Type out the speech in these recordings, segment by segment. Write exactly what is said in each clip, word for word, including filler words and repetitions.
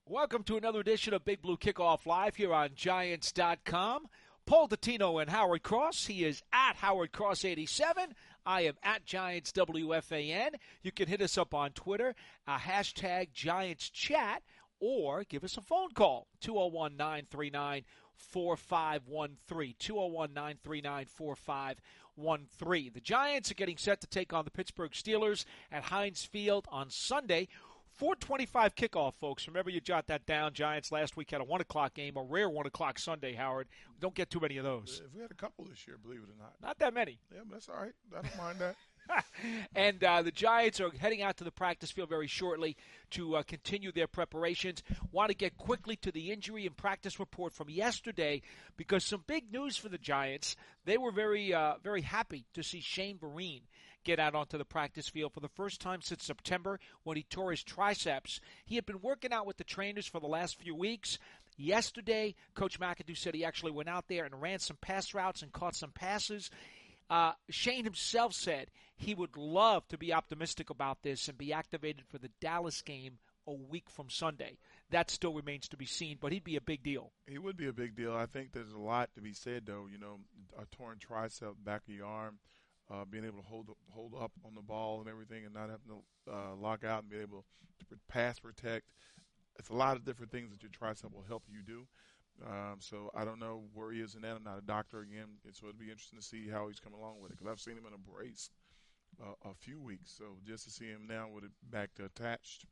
Welcome to another edition of Big Blue Kickoff Live here on Giants dot com. Paul Dottino and Howard Cross. He is at Howard Cross eighty-seven. I am at Giants W F A N. You can hit us up on Twitter, uh, hashtag Giants Chat, or give us a phone call, two oh one, nine three nine, four five one three, two oh one, nine three nine, four five one three. The Giants are getting set to take on the Pittsburgh Steelers at Heinz Field on Sunday. four twenty-five kickoff, folks. Remember, you jot that down. Giants last week had a one o'clock game, a rare one o'clock Sunday, Howard. Don't get too many of those. We had a couple this year, believe it or not. Not that many. Yeah, but that's all right. I don't mind that. And uh, the Giants are heading out to the practice field very shortly to uh, continue their preparations. Want to get quickly to the injury and practice report from yesterday because some big news for the Giants. They were very, uh, very happy to see Shane Vereen get out onto the practice field for the first time since September when he tore his triceps. He had been working out with the trainers for the last few weeks. Yesterday, Coach McAdoo said he actually went out there and ran some pass routes and caught some passes. Uh, Shane himself said he would love to be optimistic about this and be activated for the Dallas game a week from Sunday. That still remains to be seen, but he'd be a big deal. He would be a big deal. I think there's a lot to be said, though. You know, a torn tricep, back of your arm, uh, being able to hold hold up on the ball and everything and not having to uh, lock out and be able to pass protect. It's a lot of different things that your tricep will help you do. Um, so I don't know where he is in that. I'm not a doctor again, so it'll be interesting to see how he's coming along with it because I've seen him in a brace uh, a few weeks. So just to see him now with it back to attached,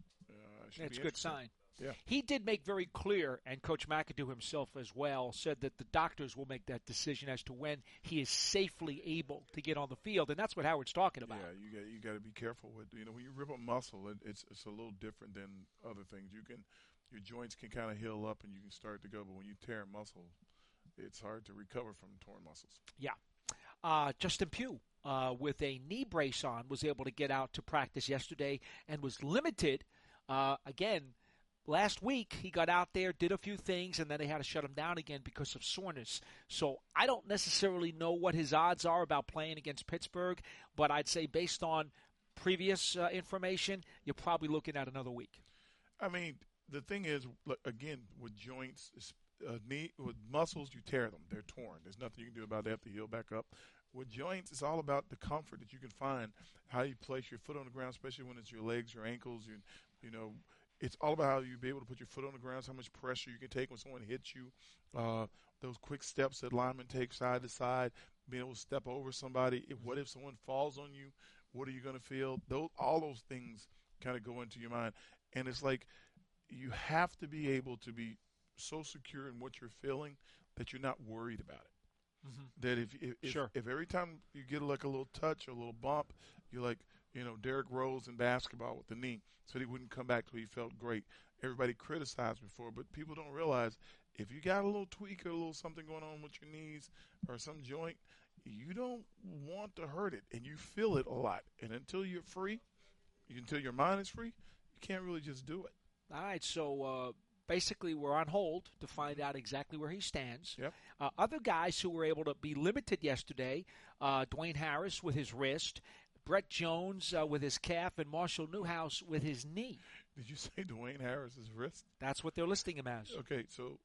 uh, should That's be a good sign. Yeah. He did make very clear, and Coach McAdoo himself as well, said that the doctors will make that decision as to when he is safely able to get on the field, and that's what Howard's talking about. Yeah, you got you got to be careful with, you know, when you rip a muscle, it, it's it's a little different than other things. You can your joints can kind of heal up and you can start to go, but when you tear a muscle, it's hard to recover from torn muscles. Yeah. Uh, Justin Pugh, uh, with a knee brace on, was able to get out to practice yesterday and was limited. Uh, again, last week he got out there, did a few things, and then they had to shut him down again because of soreness. So I don't necessarily know what his odds are about playing against Pittsburgh, but I'd say based on previous uh, information, you're probably looking at another week. I mean, the thing is, look, again, with joints, uh, knee, with muscles, you tear them. They're torn. There's nothing you can do about it. They have to heal back up. With joints, it's all about the comfort that you can find, how you place your foot on the ground, especially when it's your legs, your ankles. You, you know, it's all about how you be able to put your foot on the ground, how much pressure you can take when someone hits you, uh, those quick steps that linemen take side to side, being able to step over somebody. If, what if someone falls on you? What are you going to feel? Those, all those things kind of go into your mind. And it's like you have to be able to be so secure in what you're feeling that you're not worried about it. Mm-hmm. That if if, if, sure. if every time you get like a little touch or a little bump, you're like, you know, Derrick Rose in basketball with the knee, so he wouldn't come back till he felt great. Everybody criticized before, but people don't realize if you got a little tweak or a little something going on with your knees or some joint, you don't want to hurt it, and you feel it a lot. And until you're free, until your mind is free, you can't really just do it. All right, so uh, basically we're on hold to find out exactly where he stands. Yep. Uh, other guys who were able to be limited yesterday, uh, Dwayne Harris with his wrist, Brett Jones uh, with his calf, and Marshall Newhouse with his knee. Did you say Dwayne Harris's wrist? That's what they're listing him as. Okay, so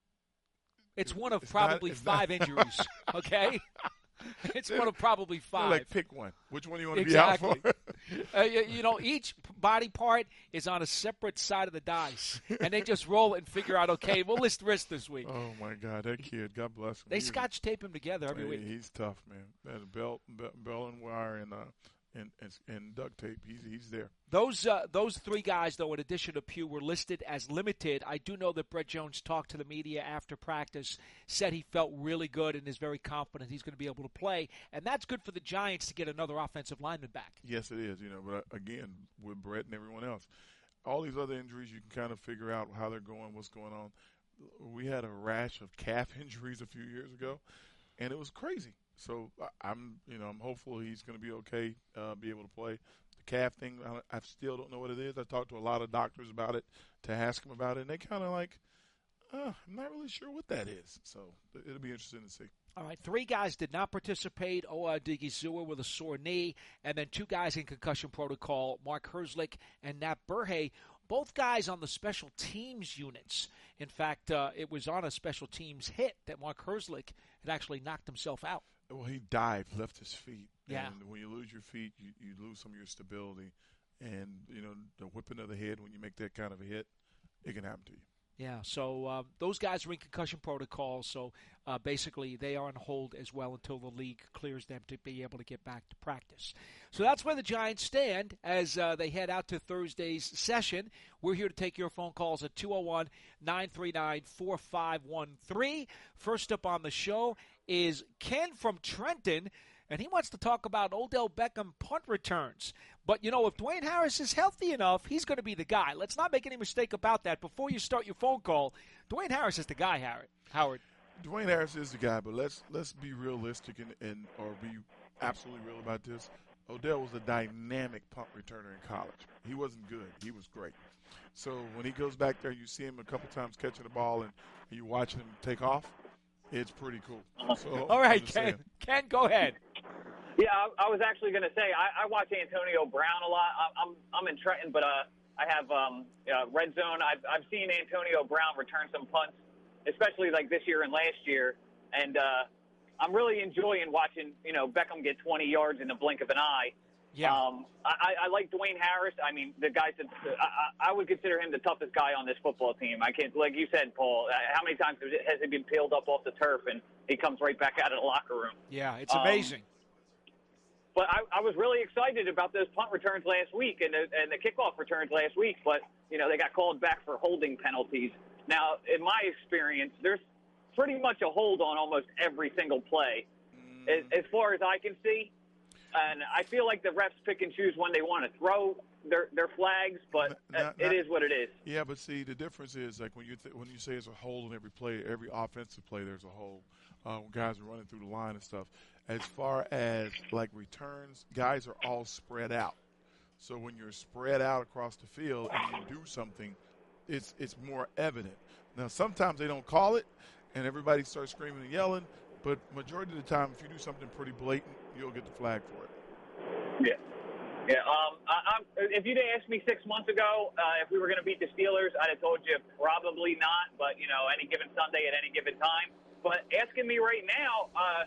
it's one of it's probably not, five not. injuries, okay? It's one of probably five. Like, pick one. Which one do you want to exactly. be out for? uh, you, you know, each body part is on a separate side of the dice, and they just roll it and figure out, okay, we'll list wrist this week. Oh, my God, that kid, God bless him. They he scotch tape him together every hey, week. He's tough, man. That belt, belt and wire and, uh, and, and, and duct tape, he's, he's there. Those uh, those three guys, though, in addition to Pugh, were listed as limited. I do know that Brett Jones talked to the media after practice, said he felt really good and is very confident he's going to be able to play. And that's good for the Giants to get another offensive lineman back. Yes, it is. You know, but again, with Brett and everyone else, all these other injuries, you can kind of figure out how they're going, what's going on. We had a rash of calf injuries a few years ago, and it was crazy. So I'm, you know, I'm hopeful he's going to be okay, uh, be able to play. The calf thing, I, I still don't know what it is. I talked to a lot of doctors about it to ask them about it, and they kind of like, uh, I'm not really sure what that is. So it'll be interesting to see. All right, three guys did not participate. Owa Odighizuwa with a sore knee, and then two guys in concussion protocol, Mark Herzlich and Nat Burhay. both guys on the special teams units. In fact, uh, it was on a special teams hit that Mark Herzlich had actually knocked himself out. Well, he dived, left his feet. Yeah. And when you lose your feet, you, you lose some of your stability. And, you know, the whipping of the head when you make that kind of a hit, it can happen to you. Yeah, so uh, those guys are in concussion protocol, so uh, basically they are on hold as well until the league clears them to be able to get back to practice. So that's where the Giants stand as uh, they head out to Thursday's session. We're here to take your phone calls at two oh one, nine three nine, four five one three. First up on the show is Ken from Trenton, and he wants to talk about Odell Beckham punt returns. But, you know, if Dwayne Harris is healthy enough, he's going to be the guy. Let's not make any mistake about that. Before you start your phone call, Dwayne Harris is the guy, Howard. Howard. Dwayne Harris is the guy, but let's let's be realistic and, and or be absolutely real about this. Odell was a dynamic punt returner in college. He wasn't good. He was great. So when he goes back there, you see him a couple times catching the ball, and you watch him take off. It's pretty cool. So, all right, Ken. Saying. Ken, go ahead. Yeah, I, I was actually going to say I, I watch Antonio Brown a lot. I, I'm I'm in Trenton, but uh, I have um, uh, Red Zone. I've I've seen Antonio Brown return some punts, especially like this year and last year, and uh, I'm really enjoying watching you know Beckham get twenty yards in the blink of an eye. Yeah. Um, I, I like Dwayne Harris. I mean, the guy's the, I, I would consider him the toughest guy on this football team. I can't, like you said, Paul. How many times has he been peeled up off the turf and he comes right back out of the locker room? Yeah, it's amazing. Um, But I, I was really excited about those punt returns last week and the, and the kickoff returns last week. But, you know, they got called back for holding penalties. Now, in my experience, there's pretty much a hold on almost every single play, mm. as, as far as I can see. And I feel like the refs pick and choose when they want to throw their their flags, but not, it not, is what it is. Yeah, but see, the difference is, like, when you th- when you say it's a hold on every play, every offensive play, there's a hold. Uh, when guys are running through the line and stuff. As far as, like, returns, guys are all spread out. So when you're spread out across the field and you do something, it's it's more evident. Now, sometimes they don't call it, and everybody starts screaming and yelling, but majority of the time, if you do something pretty blatant, you'll get the flag for it. Yeah. Yeah. Um, I, I'm, if you'd asked me six months ago uh, if we were going to beat the Steelers, I'd have told you probably not, but, you know, any given Sunday at any given time. But asking me right now, uh,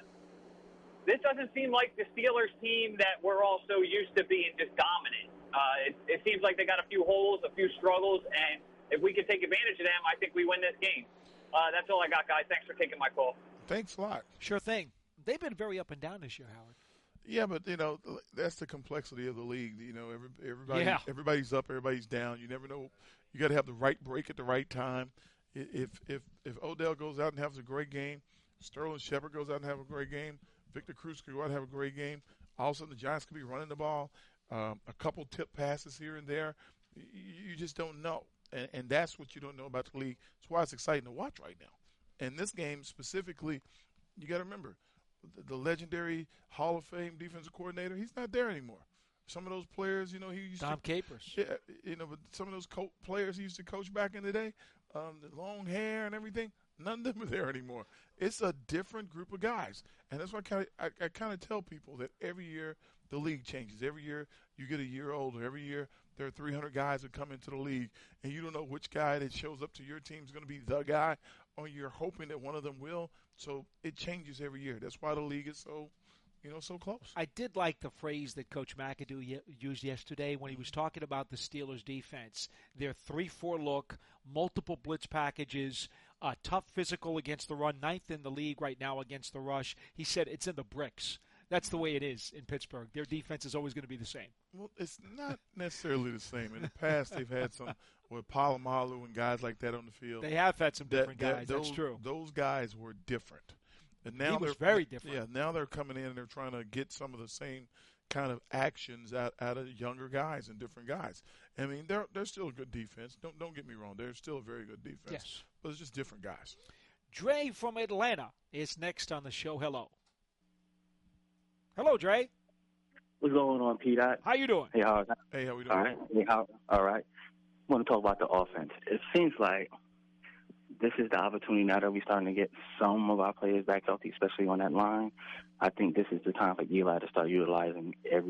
this doesn't seem like the Steelers team that we're all so used to being just dominant. Uh, it, it seems like they got a few holes, a few struggles, and if we can take advantage of them, I think we win this game. Uh, that's all I got, guys. Thanks for taking my call. Thanks a lot. Sure thing. They've been very up and down this year, Howard. Yeah, but, you know, that's the complexity of the league. You know, every, everybody, yeah. everybody's up, everybody's down. You never know. You got to have the right break at the right time. If if if Odell goes out and has a great game, Sterling Shepard goes out and have a great game, Victor Cruz could go out and have a great game, all of a sudden the Giants could be running the ball, um, a couple tip passes here and there. You, you just don't know. And, and that's what you don't know about the league. That's why it's exciting to watch right now. And this game specifically, you got to remember, the, the legendary Hall of Fame defensive coordinator, he's not there anymore. Some of those players, you know, he used Tom to – Capers. Yeah, you know, but some of those co- players he used to coach back in the day, um, the long hair and everything, none of them are there anymore. It's a different group of guys. And that's why I kind of I, I kind of tell people that every year the league changes. Every year you get a year older. Every year there are three hundred guys that come into the league, and you don't know which guy that shows up to your team is going to be the guy, or you're hoping that one of them will. So it changes every year. That's why the league is so – you know, so close. I did like the phrase that Coach McAdoo ye- used yesterday when he was talking about the Steelers' defense. Their three four look, multiple blitz packages, uh, tough physical against the run, ninth in the league right now against the rush. He said it's in the bricks. That's the way it is in Pittsburgh. Their defense is always going to be the same. Well, it's not necessarily the same. In the past, they've had some with Palomalu and guys like that on the field. They have had some different that, guys. That, those, That's true. Those guys were different. And now he was they're very different. Yeah, now they're coming in and they're trying to get some of the same kind of actions out, out of younger guys and different guys. I mean, they're they're still a good defense. Don't don't get me wrong. They're still a very good defense. Yes. But it's just different guys. Dre from Atlanta is next on the show. Hello. Hello, Dre. What's going on, P-Dot? How you doing? Hey, how? Hey, how we doing? All right. Hey, how? All right. I want to talk about the offense. It seems like this is the opportunity now that we're starting to get some of our players back healthy, especially on that line. I think this is the time for Eli to start utilizing every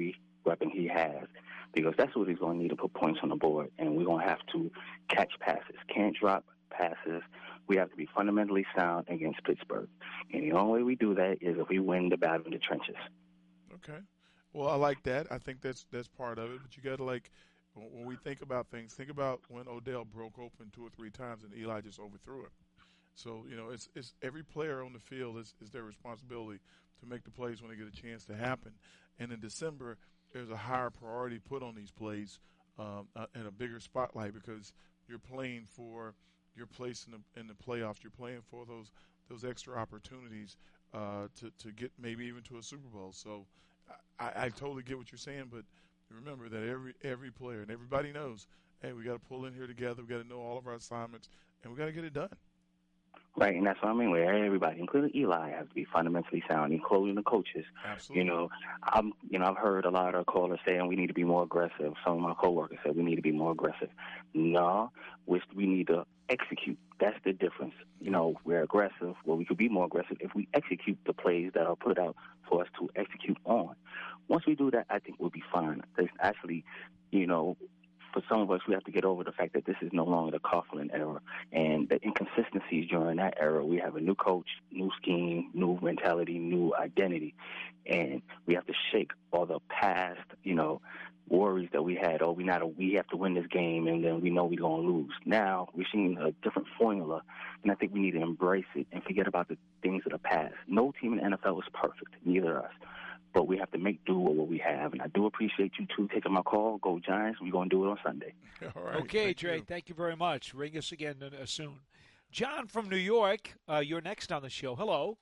weapon he has, because that's what he's going to need to put points on the board, and we're going to have to catch passes. Can't drop passes. We have to be fundamentally sound against Pittsburgh. And the only way we do that is if we win the battle in the trenches. Okay. Well, I like that. I think that's that's part of it. But you got to, like, when we think about things, think about when Odell broke open two or three times and Eli just overthrew him. So, you know, it's it's every player on the field is, is their responsibility to make the plays when they get a chance to happen. And in December, there's a higher priority put on these plays um, uh, and a bigger spotlight because you're playing for your place in the in the playoffs. You're playing for those those extra opportunities uh, to to get maybe even to a Super Bowl. So I, I totally get what you're saying, but remember that every every player and everybody knows, hey, we got to pull in here together. We got to know all of our assignments, and we got to get it done. Right, and that's what I mean. Where everybody, including Eli, has to be fundamentally sound, including the coaches. Absolutely. You know, I'm, you know, I've heard a lot of callers saying we need to be more aggressive. Some of my coworkers said we need to be more aggressive. No, we we need to execute. That's the difference. You know, we're aggressive. Well, we could be more aggressive if we execute the plays that are put out for us to execute on. Once we do that, I think we'll be fine. There's actually, you know, for some of us, we have to get over the fact that this is no longer the Coughlin era. And the inconsistencies during that era, we have a new coach, new scheme, new mentality, new identity. And we have to shake all the past, you know, worries that we had. Oh, we not we have to win this game, and then we know we're going to lose. Now we're seeing a different formula, and I think we need to embrace it and forget about the things of the past. No team in the N F L is perfect, neither us. But we have to make do with what we have. And I do appreciate you two taking my call. Go Giants. We're going to do it on Sunday. All right. Okay, thank Dre, you. thank you very much. Ring us again uh, soon. John from New York, uh, you're next on the show. Hello.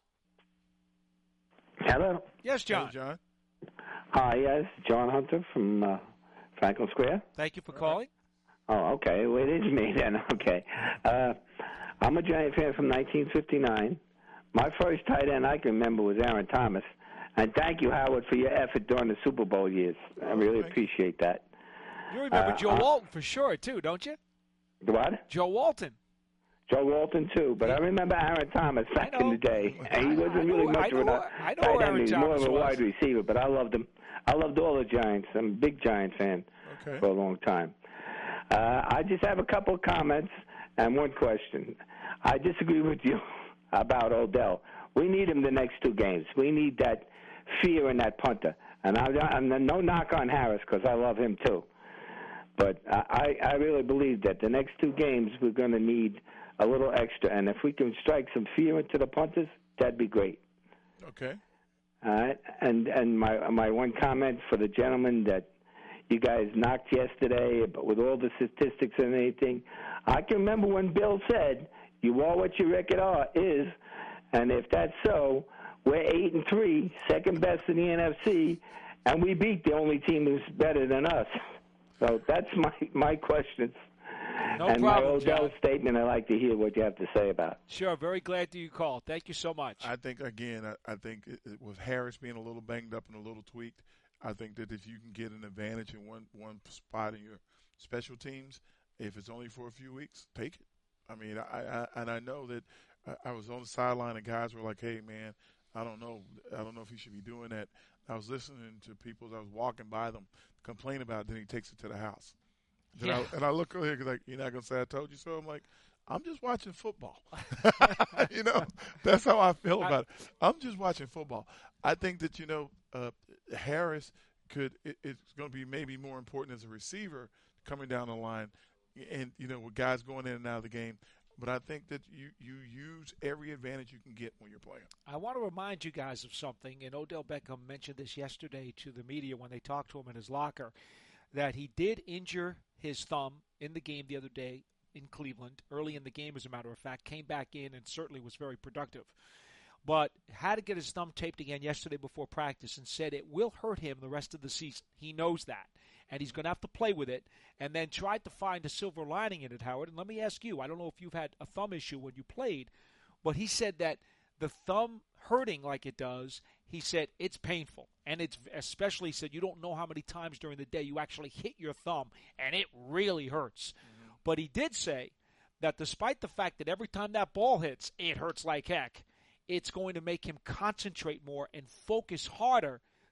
Hello. Yes, John. Hey, John. Hi, yes, John Hunter from uh, Franklin Square. Thank you for calling. Oh, okay. Well, it is me then. Okay. Uh, I'm a Giant fan from nineteen fifty-nine. My first tight end I can remember was Aaron Thomas. And thank you, Howard, for your effort during the Super Bowl years. I really appreciate that. You remember Uh, Joe uh, Walton for sure, too, don't you? What? Joe Walton. Joe Walton, too. But I remember Aaron Thomas back in the day. And he wasn't I know- really I much of know- a I know tight Aaron end. He was more Thomas of a was. wide receiver, but I loved him. I loved all the Giants. I'm a big Giant fan Okay. for a long time. Uh, I just have a couple of comments and one question. I disagree with you about Odell. We need him the next two games. We need that fear in that punter. And I, I'm no knock on Harris because I love him too. But I, I really believe that the next two games we're going to need a little extra. And if we can strike some fear into the punters, that'd be great. Okay. All right. And and my my one comment for the gentleman that you guys knocked yesterday, but with all the statistics and anything, I can remember when Bill said, "You are what your record are is," and if that's so, we're eight and three, second best in the N F C, and we beat the only team who's better than us. So that's my my questions. No and problem, my Odell John. statement, I'd like to hear what you have to say about. Sure, very glad that you called. Thank you so much. I think, again, I, I think it, it, with Harris being a little banged up and a little tweaked, I think that if you can get an advantage in one, one spot in your special teams, if it's only for a few weeks, take it. I mean, I, I and I know that I, I was on the sideline and guys were like, hey, man, I don't know. I don't know if he should be doing that. I was listening to people as I was walking by them complain about it, then he takes it to the house. Then Yeah. I, and I look over here like, you're not going to say I told you so? I'm like, I'm just watching football. You know, that's how I feel about it. I'm just watching football. I think that, you know, uh, Harris could it, – it's going to be maybe more important as a receiver coming down the line and, you know, with guys going in and out of the game. But I think that you, you use every advantage you can get when you're playing. I want to remind you guys of something, and Odell Beckham mentioned this yesterday to the media when they talked to him in his locker, that he did injure his thumb in the game the other day in Cleveland, early in the game, as a matter of fact, came back in and certainly was very productive. But had to get his thumb taped again yesterday before practice and said it will hurt him the rest of the season. He knows that. And he's going to have to play with it, and then tried to find a silver lining in it, Howard. And let me ask you, I don't know if you've had a thumb issue when you played, but he said that the thumb hurting like it does, he said it's painful. And it's especially, he said, you don't know how many times during the day you actually hit your thumb, and it really hurts. Mm-hmm. But he did say that despite the fact that every time that ball hits, it hurts like heck, it's going to make him concentrate more and focus harder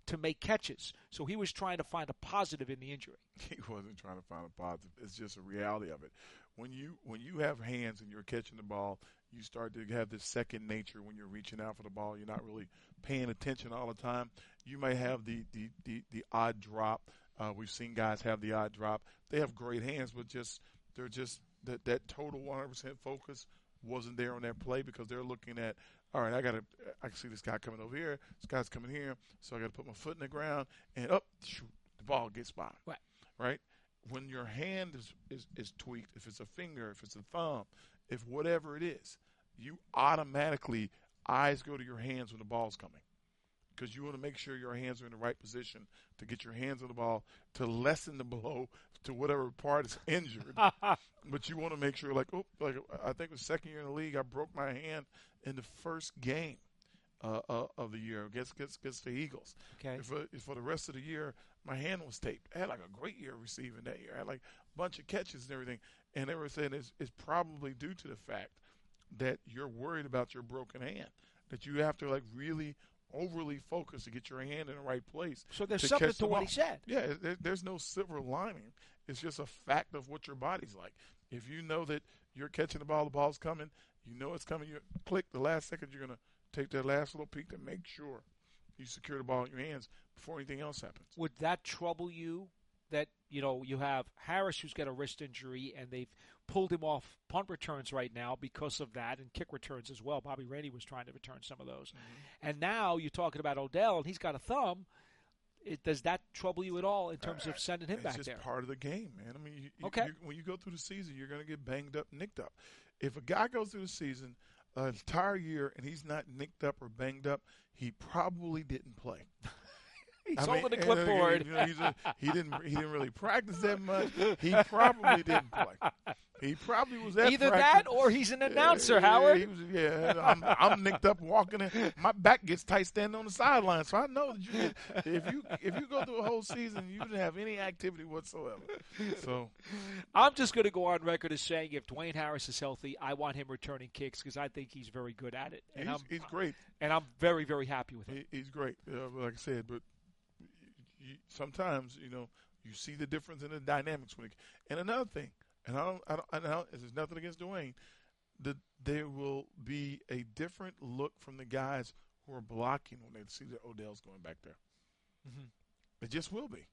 to make catches. So he was trying to find a positive in the injury. He wasn't trying to find a positive. It's just a reality of it. When you when you have hands and you're catching the ball, you start to have this second nature when you're reaching out for the ball. You're not really paying attention all the time. You may have the the, the, the odd drop. Uh, we've seen guys have the odd drop. They have great hands, but just they're just that, that total one hundred percent focus wasn't there on that play because they're looking at, all right, I got to I can see this guy coming over here. This guy's coming here, so I got to put my foot in the ground and up, shoot, the ball gets by. Right. Right? When your hand is, is, is tweaked, if it's a finger, if it's a thumb, if whatever it is, you automatically, eyes go to your hands when the ball's coming because you want to make sure your hands are in the right position to get your hands on the ball to lessen the blow to whatever part is injured. But you want to make sure, like, oh, like I think it was second year in the league, I broke my hand in the first game uh, uh, of the year against, against, against the Eagles. Okay. For, for the rest of the year, my hand was taped. I had like a great year receiving that year. I had like a bunch of catches and everything. And they were saying it's, it's probably due to the fact that you're worried about your broken hand, that you have to like really overly focus to get your hand in the right place. So there's to something catch to the what ball. he said. Yeah, there, there's no silver lining. It's just a fact of what your body's like. If you know that you're catching the ball, the ball's coming, you know it's coming, you click the last second, you're going to take that last little peek to make sure you secure the ball in your hands before anything else happens. Would that trouble you that, you know, you have Harris who's got a wrist injury and they've pulled him off punt returns right now because of that and kick returns as well. Bobby Rainey was trying to return some of those. Mm-hmm. And now you're talking about Odell and he's got a thumb. It, does that trouble you at all in terms of sending him it's back just there? Part of the game, man. I mean, you, you, okay. you, when you go through the season, you're going to get banged up, nicked up. If a guy goes through the season an uh, entire year and he's not nicked up or banged up, he probably didn't play. He's I holding mean, the clipboard. You know, he's a, he didn't. He didn't really practice that much. He probably didn't play. He probably was at either practice. that or he's an announcer. Yeah, Howard. He was, yeah, I'm, I'm nicked up walking in. My back gets tight standing on the sideline, so I know that you get, if you if you go through a whole season, you didn't have any activity whatsoever. So I'm just going to go on record as saying if Dwayne Harris is healthy, I want him returning kicks because I think he's very good at it. And he's, I'm, he's great, and I'm very very happy with him. He, he's great, uh, like I said, but. You, sometimes, you know, you see the difference in the dynamics. When it, and another thing, and I don't, I don't, I don't, there's nothing against Dwayne, that there will be a different look from the guys who are blocking when they see that Odell's going back there. Mm-hmm. It just will be.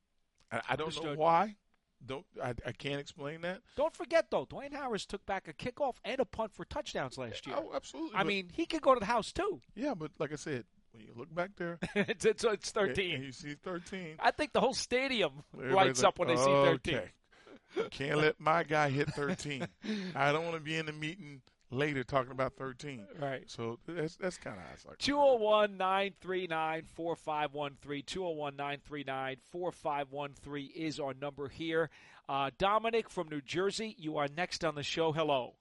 I, I don't Understood. know why. Don't I, I can't explain that. Don't forget, though, Dwayne Harris took back a kickoff and a punt for touchdowns last year. Oh, absolutely. I but, mean, he could go to the house, too. Yeah, but like I said, when you look back there, it's, it's, it's thirteen. And you see thirteen. I think the whole stadium lights like, up when they see thirteen. Okay. Can't let my guy hit thirteen. I don't want to be in the meeting later talking about thirteen. Right. So that's that's kind of how it's like. two oh one, nine three nine, four five one three. two oh one, nine three nine, four five one three is our number here. Uh, Dominic from New Jersey, you are next on the show. Hello.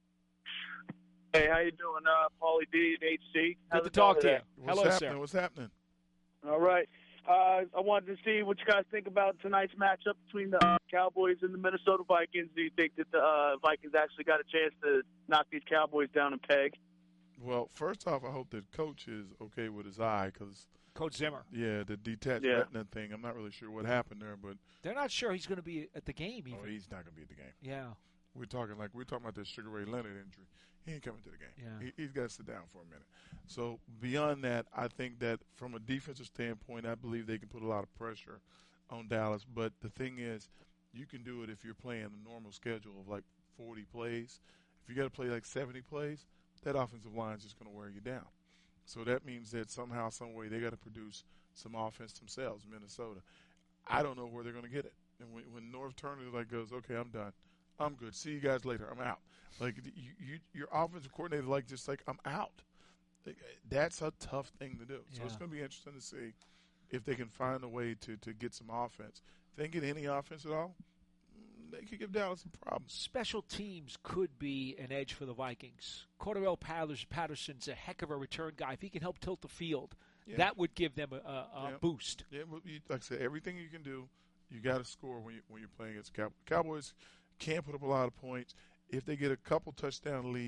Hey, how you doing, uh, Paulie D and H C? Good to talk to you. What's Hello, happening? sir. What's happening? All right. Uh, I wanted to see what you guys think about tonight's matchup between the uh, Cowboys and the Minnesota Vikings. Do you think that the uh, Vikings actually got a chance to knock these Cowboys down a peg? Well, first off, I hope that Coach is okay with his eye because Coach Zimmer. Yeah, the detached yeah. retina thing. I'm not really sure what happened there, but they're not sure he's going to be at the game. Even. Oh, he's not going to be at the game. Yeah. We're talking like we're talking about this Sugar Ray Leonard injury. He ain't coming to the game. Yeah. He, he's got to sit down for a minute. So beyond that, I think that from a defensive standpoint, I believe they can put a lot of pressure on Dallas. But the thing is, you can do it if you're playing a normal schedule of like forty plays. If you got to play like seventy plays, that offensive line is just going to wear you down. So that means that somehow, some way, they got to produce some offense themselves, Minnesota. I don't know where they're going to get it. And when, when Norv Turner like goes, okay, I'm done. I'm good. See you guys later. I'm out. Like you, you, your offensive coordinator, like just like I'm out. Like, that's a tough thing to do. So yeah. it's going to be interesting to see if they can find a way to, to get some offense. If they can get any offense at all, they could give Dallas some problems. Special teams could be an edge for the Vikings. Cordarrelle Patterson's a heck of a return guy. If he can help tilt the field, yeah. that would give them a, a, a yeah. boost. Yeah, but you, like I said, everything you can do, you got to score when you when you're playing against the Cowboys. Cowboys can't put up a lot of points. If they get a couple touchdown lead,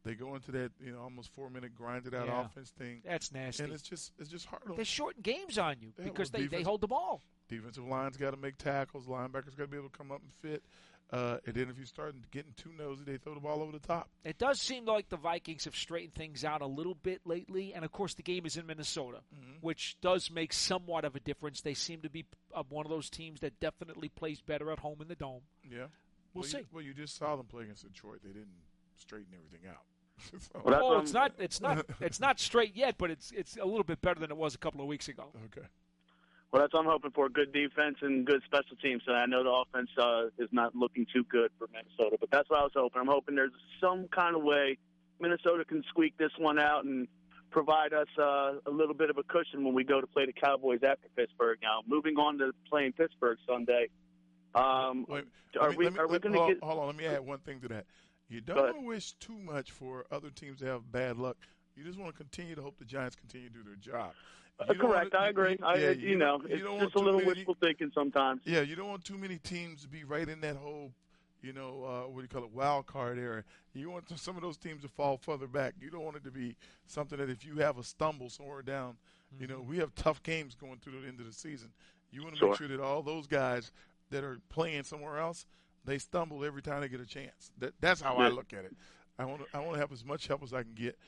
They go into that, you know, almost four-minute grinded-out Yeah. offense thing. That's nasty. And it's just it's just hard. They shorten games on you Yeah, because well, they, they defense- hold the ball. Defensive line's got to make tackles. Linebackers got to be able to come up and fit. Uh, and then if you start getting too nosy, they throw the ball over the top. It does seem like the Vikings have straightened things out a little bit lately. And, of course, the game is in Minnesota, Mm-hmm. which does make somewhat of a difference. They seem to be uh, one of those teams that definitely plays better at home in the Dome. Yeah. We'll well, see. You, well, you just saw them play against Detroit. They didn't straighten everything out. So- Well, that's Oh, what it's I'm- not it's not it's not straight yet, but it's it's a little bit better than it was a couple of weeks ago. okay. Well, that's what I'm hoping for, good defense and good special teams. So I know the offense uh, is not looking too good for Minnesota, but that's what I was hoping. I'm hoping there's some kind of way Minnesota can squeak this one out and provide us uh, a little bit of a cushion when we go to play the Cowboys after Pittsburgh. Now, moving on to playing Pittsburgh Sunday, um, Wait, are let me- we let me- are we let- going to hold, get? hold on, let me add one thing to that. You don't Go ahead. want to wish too much for other teams to have bad luck. You just want to continue to hope the Giants continue to do their job. Uh, You don't correct, wanna- I agree. you- I, yeah, you, know, don't- you it's don't just want a too little many- wishful thinking sometimes. Yeah, you don't want too many teams to be right in that whole, you know, uh, what do you call it, wild card area. You want some of those teams to fall further back. You don't want it to be something that if you have a stumble somewhere down, you know, we have tough games going through the end of the season. You want to Sure. make sure that all those guys that are playing somewhere else, they stumble every time they get a chance. That that's how I Yeah. look at it. I want to I want to have as much help as I can get.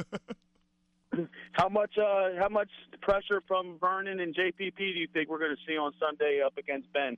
How much uh, how much pressure from Vernon and J P P do you think we're going to see on Sunday up against Ben?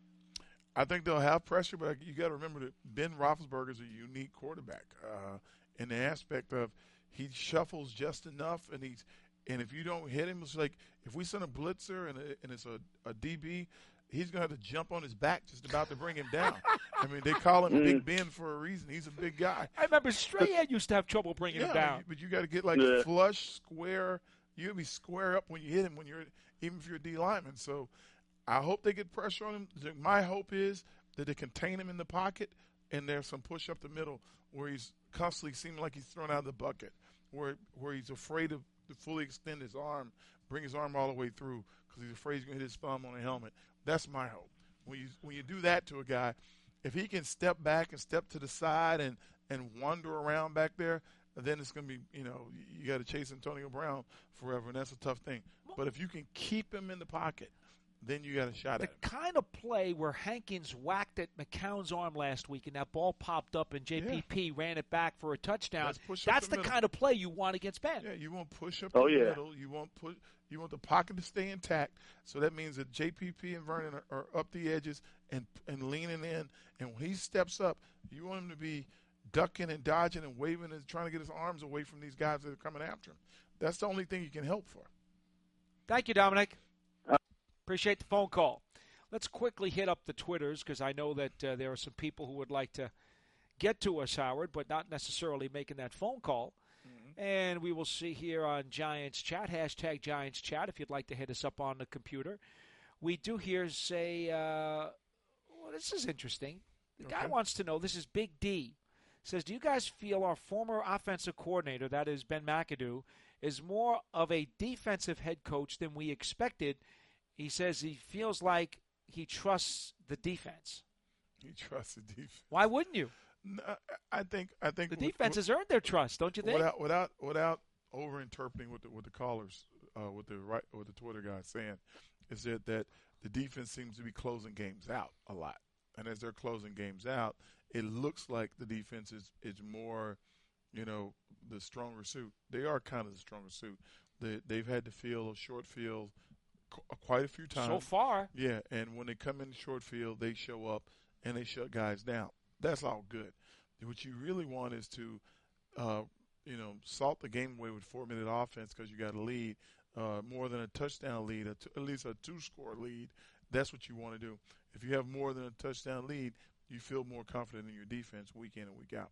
I think they'll have pressure, but you got to remember that Ben Roethlisberger is a unique quarterback uh, in the aspect of he shuffles just enough, and he's and if you don't hit him, it's like if we send a blitzer and, a, and it's a, a D B, he's going to have to jump on his back just about to bring him down. I mean, they call him Big Ben for a reason. He's a big guy. I remember Strahan used to have trouble bringing Yeah, him down. but you got to get like Yeah. flush, square. You got to be square up when you hit him. When you're even if you're a D lineman. So I hope they get pressure on him. My hope is that they contain him in the pocket, and there's some push up the middle where he's constantly seeming like he's thrown out of the bucket, where where he's afraid to, to fully extend his arm, bring his arm all the way through because he's afraid he's going to hit his thumb on a helmet. That's my hope. When you when you do that to a guy, if he can step back and step to the side and, and wander around back there, then it's going to be, you know, you got to chase Antonio Brown forever, and that's a tough thing. But if you can keep him in the pocket, then you got a shot The at him. kind of play where Hankins whacked at McCown's arm last week and that ball popped up and J P P ran it back for a touchdown. Let's push up That's the the middle. kind of play you want against Ben. Yeah, you want to push up Oh, the yeah. middle. You want put you want the pocket to stay intact. So that means that J P P and Vernon are, are up the edges and and leaning in. And when he steps up, you want him to be ducking and dodging and waving and trying to get his arms away from these guys that are coming after him. That's the only thing you can help for. Thank you, Dominic. Appreciate the phone call. Let's quickly hit up the Twitters because I know that uh, there are some people who would like to get to us, Howard, but not necessarily making that phone call. Mm-hmm. And we will see here on Giants Chat, hashtag Giants Chat, if you'd like to hit us up on the computer. We do here say, uh, well, this is interesting. The guy Okay. wants to know, this is Big D, says, do you guys feel our former offensive coordinator, that is Ben McAdoo, is more of a defensive head coach than we expected? He says he feels like he trusts the defense. He trusts the defense. Why wouldn't you? No, I think I think The with- defense has earned their trust, don't you think? Without without without over interpreting what the what the callers uh, what the right what the Twitter guy is saying is that, that the defense seems to be closing games out a lot. And as they're closing games out, it looks like the defense is, is more, you know, the stronger suit. They are kind of the stronger suit. They they've had to field a short field qu- quite a few times. So far. Yeah, and when they come in the short field, they show up and they shut guys down. That's all good. What you really want is to, uh, you know, salt the game away with four-minute offense because you got a lead, uh, more than a touchdown lead, a t- at least a two-score lead. That's what you want to do. If you have more than a touchdown lead, you feel more confident in your defense week in and week out.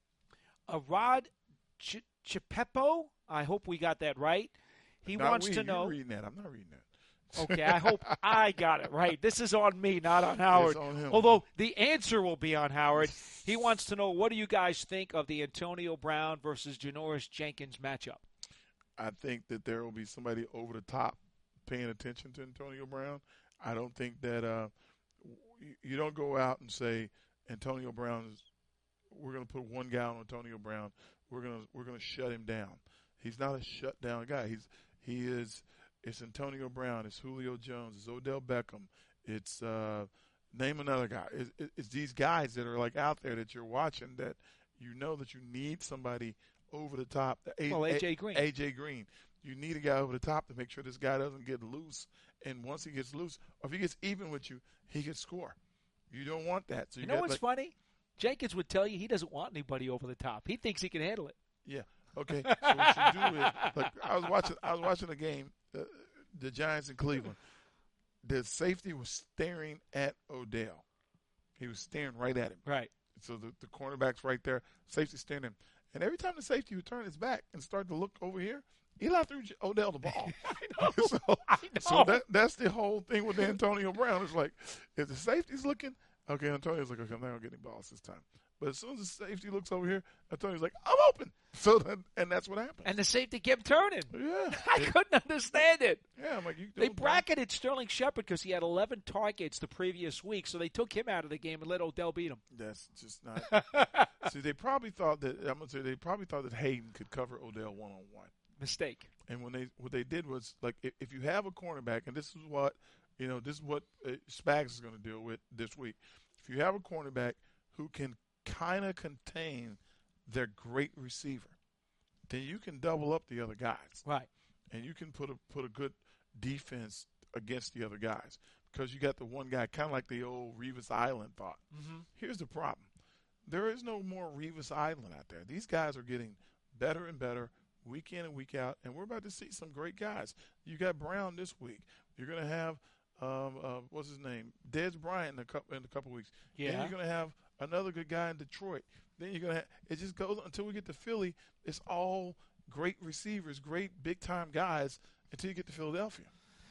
Uh, Rod Ch- Chipepo, I hope we got that right. He Not wants we, to you're know. reading that. I'm not reading that. Okay, I hope I got it right. This is on me, not on Howard. It's on him. Although the answer will be on Howard. He wants to know, what do you guys think of the Antonio Brown versus Janoris Jenkins matchup? I think that there will be somebody over the top paying attention to Antonio Brown. I don't think that uh, you, you don't go out and say Antonio Brown is – we're going to put one guy on Antonio Brown. we're gonna we're gonna shut him down. He's not a shut down guy. He's he is. It's Antonio Brown. It's Julio Jones. It's Odell Beckham. It's uh, name another guy. It's, it's these guys that are like out there that you're watching that you know that you need somebody over the top. A, well, A J Green. A J Green. You need a guy over the top to make sure this guy doesn't get loose. And once he gets loose, or if he gets even with you, he can score. You don't want that. So you, you know got, what's like, funny? Jenkins would tell you he doesn't want anybody over the top. He thinks he can handle it. Yeah. Okay. So what you do is, like, I was watching. I was watching a game, uh, the Giants in Cleveland. The safety was staring at Odell. He was staring right at him. Right. So the, the cornerback's right there. Safety staring at him. And every time the safety would turn his back and start to look over here, Eli threw Odell the ball. I know. so I know. so that, that's the whole thing with Antonio Brown. It's like, if the safety's looking, okay, Antonio's like, okay, I'm not going to get any balls this time. But as soon as the safety looks over here, Antonio's like, I'm open. So that, and that's what happened. And the safety kept turning. Yeah. I it, couldn't understand it. Yeah, I'm like, you They don't- bracketed Sterling Shepard because he had eleven targets the previous week, so they took him out of the game and let Odell beat him. That's just not. See, they probably thought that I'm gonna say they probably thought that Hayden could cover Odell one on one. Mistake. And when they what they did was like if, if you have a cornerback, and this is what you know, this is what uh, Spags is going to deal with this week. If you have a cornerback who can kind of contain their great receiver, then you can double up the other guys, Right. and you can put a put a good defense against the other guys because you got the one guy, kind of like the old Revis Island thought. Mm-hmm. Here's the problem. There is no more Revis Island out there. These guys are getting better and better week in and week out, and we're about to see some great guys. You got Brown this week. You're going to have, um, uh, what's his name, Dez Bryant in a couple, in a couple weeks. Yeah. Then you're going to have another good guy in Detroit. Then you're going to have – it just goes until we get to Philly. It's all great receivers, great big-time guys until you get to Philadelphia.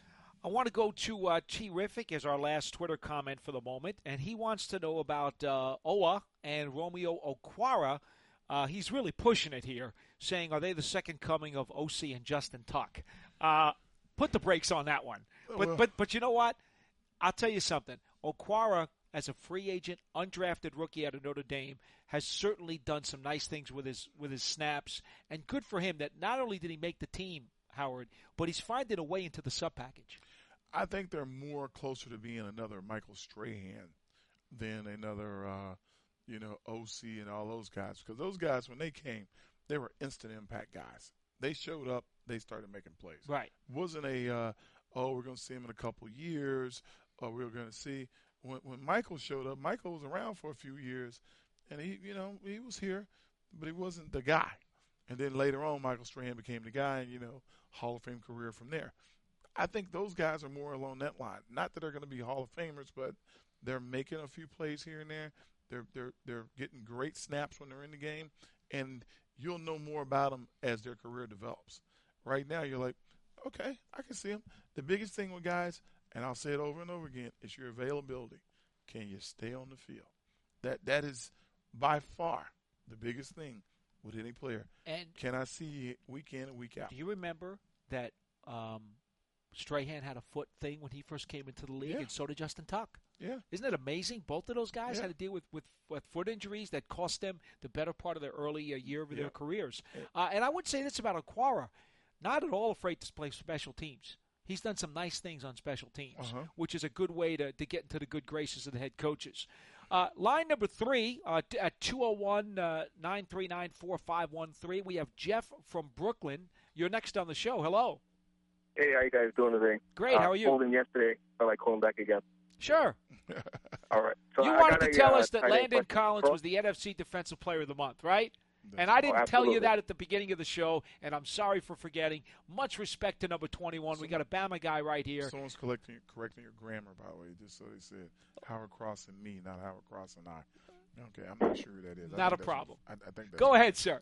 I want to go to uh, Terrific as our last Twitter comment for the moment, and he wants to know about uh, Owa and Romeo Okwara. Uh, he's really pushing it here, saying, are they the second coming of O C and Justin Tuck? Uh, put the brakes on that one. But, well. but, but you know what? I'll tell you something. Okwara, as a free agent, undrafted rookie out of Notre Dame, has certainly done some nice things with his with his snaps, and good for him that not only did he make the team, Howard, but he's finding a way into the sub-package. I think they're more closer to being another Michael Strahan than another, uh, you know, O C and all those guys. Because those guys, when they came, they were instant impact guys. They showed up, they started making plays. Right. Wasn't a, uh, oh, we're going to see him in a couple years, or we're going to see. When, when Michael showed up, Michael was around for a few years, and he, you know, he was here, but he wasn't the guy. And then later on, Michael Strahan became the guy, and, you know, Hall of Fame career from there. I think those guys are more along that line. Not that they're going to be Hall of Famers, but they're making a few plays here and there. They're they're they're getting great snaps when they're in the game, and you'll know more about them as their career develops. Right now, you're like, okay, I can see them. The biggest thing with guys, and I'll say it over and over again, is your availability. Can you stay on the field? That that is by far the biggest thing with any player. And can I see you week in and week out? do you remember that um, Strahan had a foot thing when he first came into the league, Yeah. and so did Justin Tuck? Yeah. Isn't it amazing? Both of those guys Yeah. had to deal with, with, with foot injuries that cost them the better part of their early uh, year of Yeah. their careers. Yeah. Uh, and I would say this about Okwara. Not at all afraid to play special teams. He's done some nice things on special teams, Uh-huh. which is a good way to, to get into the good graces of the head coaches. Uh, line number three uh, t- at two oh one, nine three nine, four five one three. We have Jeff from Brooklyn. You're next on the show. Hello. Hey, how you guys doing today? Great. How are I you? called in yesterday. I like calling back again. Sure. All right. So You I wanted got to a, tell uh, us that tight end Landon question. Collins Bro- was the N F C Defensive Player of the Month, right? That's- And I didn't Oh, tell you absolutely. that at the beginning of the show, and I'm sorry for forgetting. Much respect to number twenty-one. We got a Bama guy right here. Someone's collecting, correcting your grammar, by the way, just so they said Howard Cross and me, not Howard Cross and I. Okay, I'm not sure who that is. I Not think a that's- problem. I, I think that's Go ahead, sir.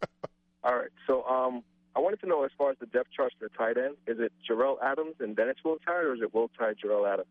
All right. So um, I wanted to know, as far as the depth chart for the tight end, is it Jarrell Adams and then it's Will Tide, or is it Will Tide, Jarrell Adams?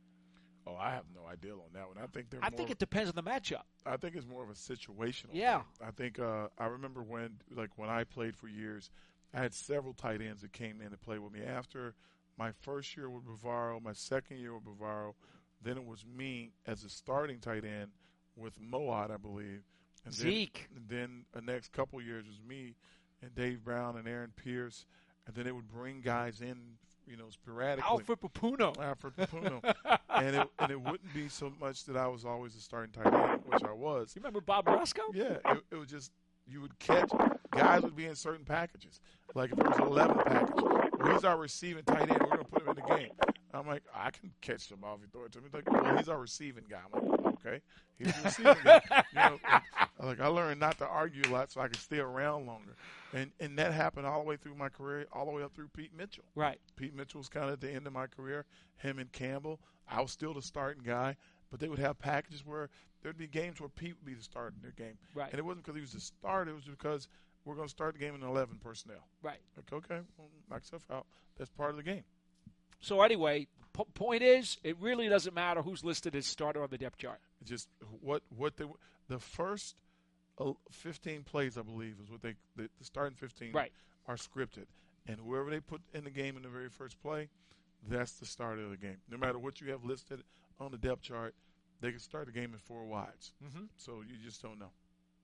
Oh, I have no idea on that one. I think they're I more, think it depends on the matchup. I think it's more of a situational. Yeah. thing. I think uh, I remember when, like, when I played for years, I had several tight ends that came in to play with me. After my first year with Bavaro, my second year with Bavaro, then it was me as a starting tight end with Moad, I believe, And Zeke. Then, and then the next couple of years was me and Dave Brown and Aaron Pierce, and then they would bring guys in, you know, sporadically. Alfred Papuno. Alfred Papuno. and, it, and it wouldn't be so much that I was always the starting tight end, which I was. You remember Bob Roscoe? Yeah, it, it was just you would catch guys would be in certain packages. Like if it was an eleven package, well, he's our receiving tight end. We're gonna put him in the game. I'm like, I can catch the ball if you throw it to me. Like, well, he's our receiving guy. I'm like, okay, he's the receiving guy. You know, like, like I learned not to argue a lot so I could stay around longer. And and that happened all the way through my career, all the way up through Pete Mitchell. Right. Pete Mitchell was kind of at the end of my career. Him and Campbell, I was still the starting guy, but they would have packages where there'd be games where Pete would be the starter in their game. Right. And it wasn't because he was the starter. It was because we're going to start the game in eleven personnel. Right. Like, okay, well, knock yourself out. That's part of the game. So anyway, p- point is, it really doesn't matter who's listed as starter on the depth chart. Just what what they the first fifteen plays, I believe, is what they the, the starting fifteen right. are scripted, and whoever they put in the game in the very first play, that's the start of the game. No matter what you have listed on the depth chart, they can start the game in four wides. Mm-hmm. So you just don't know.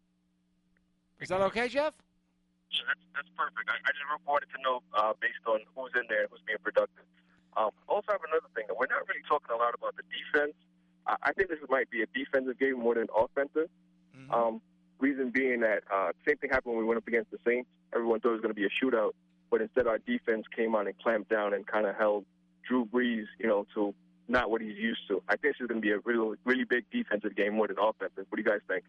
Is that okay, Jeff? Yeah, that's, that's perfect. I, I just wanted to know uh, based on who's in there and who's being productive. Um, also, I have another thing. We're not really talking a lot about the defense. I, I think this might be a defensive game more than offensive. Mm-hmm. Um, reason being that uh, same thing happened when we went up against the Saints. Everyone thought it was going to be a shootout, but instead our defense came on and clamped down and kind of held Drew Brees, you know, to not what he's used to. I think this is going to be a really, really big defensive game more than offensive. What do you guys think?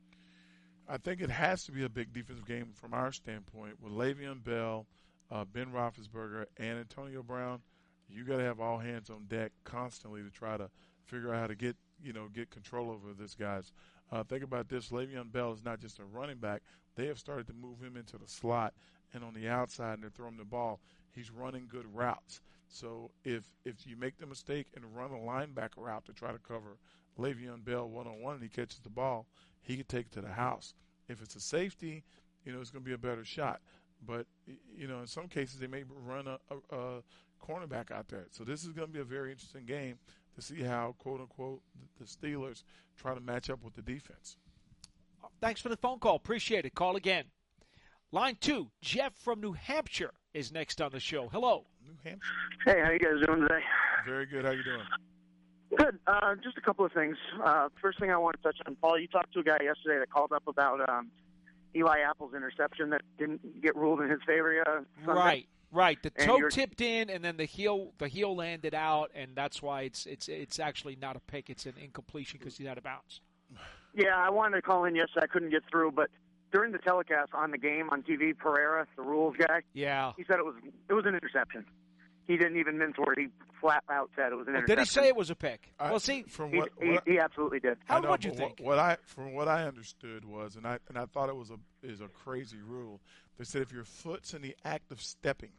I think it has to be a big defensive game from our standpoint with Le'Veon Bell, uh, Ben Roethlisberger, and Antonio Brown. You got to have all hands on deck constantly to try to figure out how to get, you know, get control over this guys. Uh, think about this: Le'Veon Bell is not just a running back. They have started to move him into the slot and on the outside, and they're throwing the ball. He's running good routes. So if if you make the mistake and run a linebacker route to try to cover Le'Veon Bell one-on-one and he catches the ball, he could take it to the house. If it's a safety, you know, it's going to be a better shot. But, you know, in some cases they may run a, a, a cornerback out there. So this is going to be a very interesting game to see how, quote-unquote, the Steelers try to match up with the defense. Thanks for the phone call. Appreciate it. Call again. Line two, Jeff from New Hampshire is next on the show. Hello. New Hampshire. Hey, how you guys doing today? Very good. How you doing? Good. Uh, just a couple of things. Uh, first thing I want to touch on, Paul, you talked to a guy yesterday that called up about um, Eli Apple's interception that didn't get ruled in his favor. Uh, right, right. The toe you're... tipped in, and then the heel the heel landed out, and that's why it's it's it's actually not a pick. It's an incompletion because he's out of bounds. Yeah, I wanted to call in yesterday. I couldn't get through, but during the telecast on the game on T V, Pereira, the rules guy, yeah, he said it was it was an interception. He didn't even mince words. He flat out said it was an well, interception. Did he say it was a pick? I, well, see, from he, what, he, what he absolutely did. How know, would you think? What, what I from what I understood was, and I and I thought it was a is a crazy rule. They said if your foot's in the act of stepping,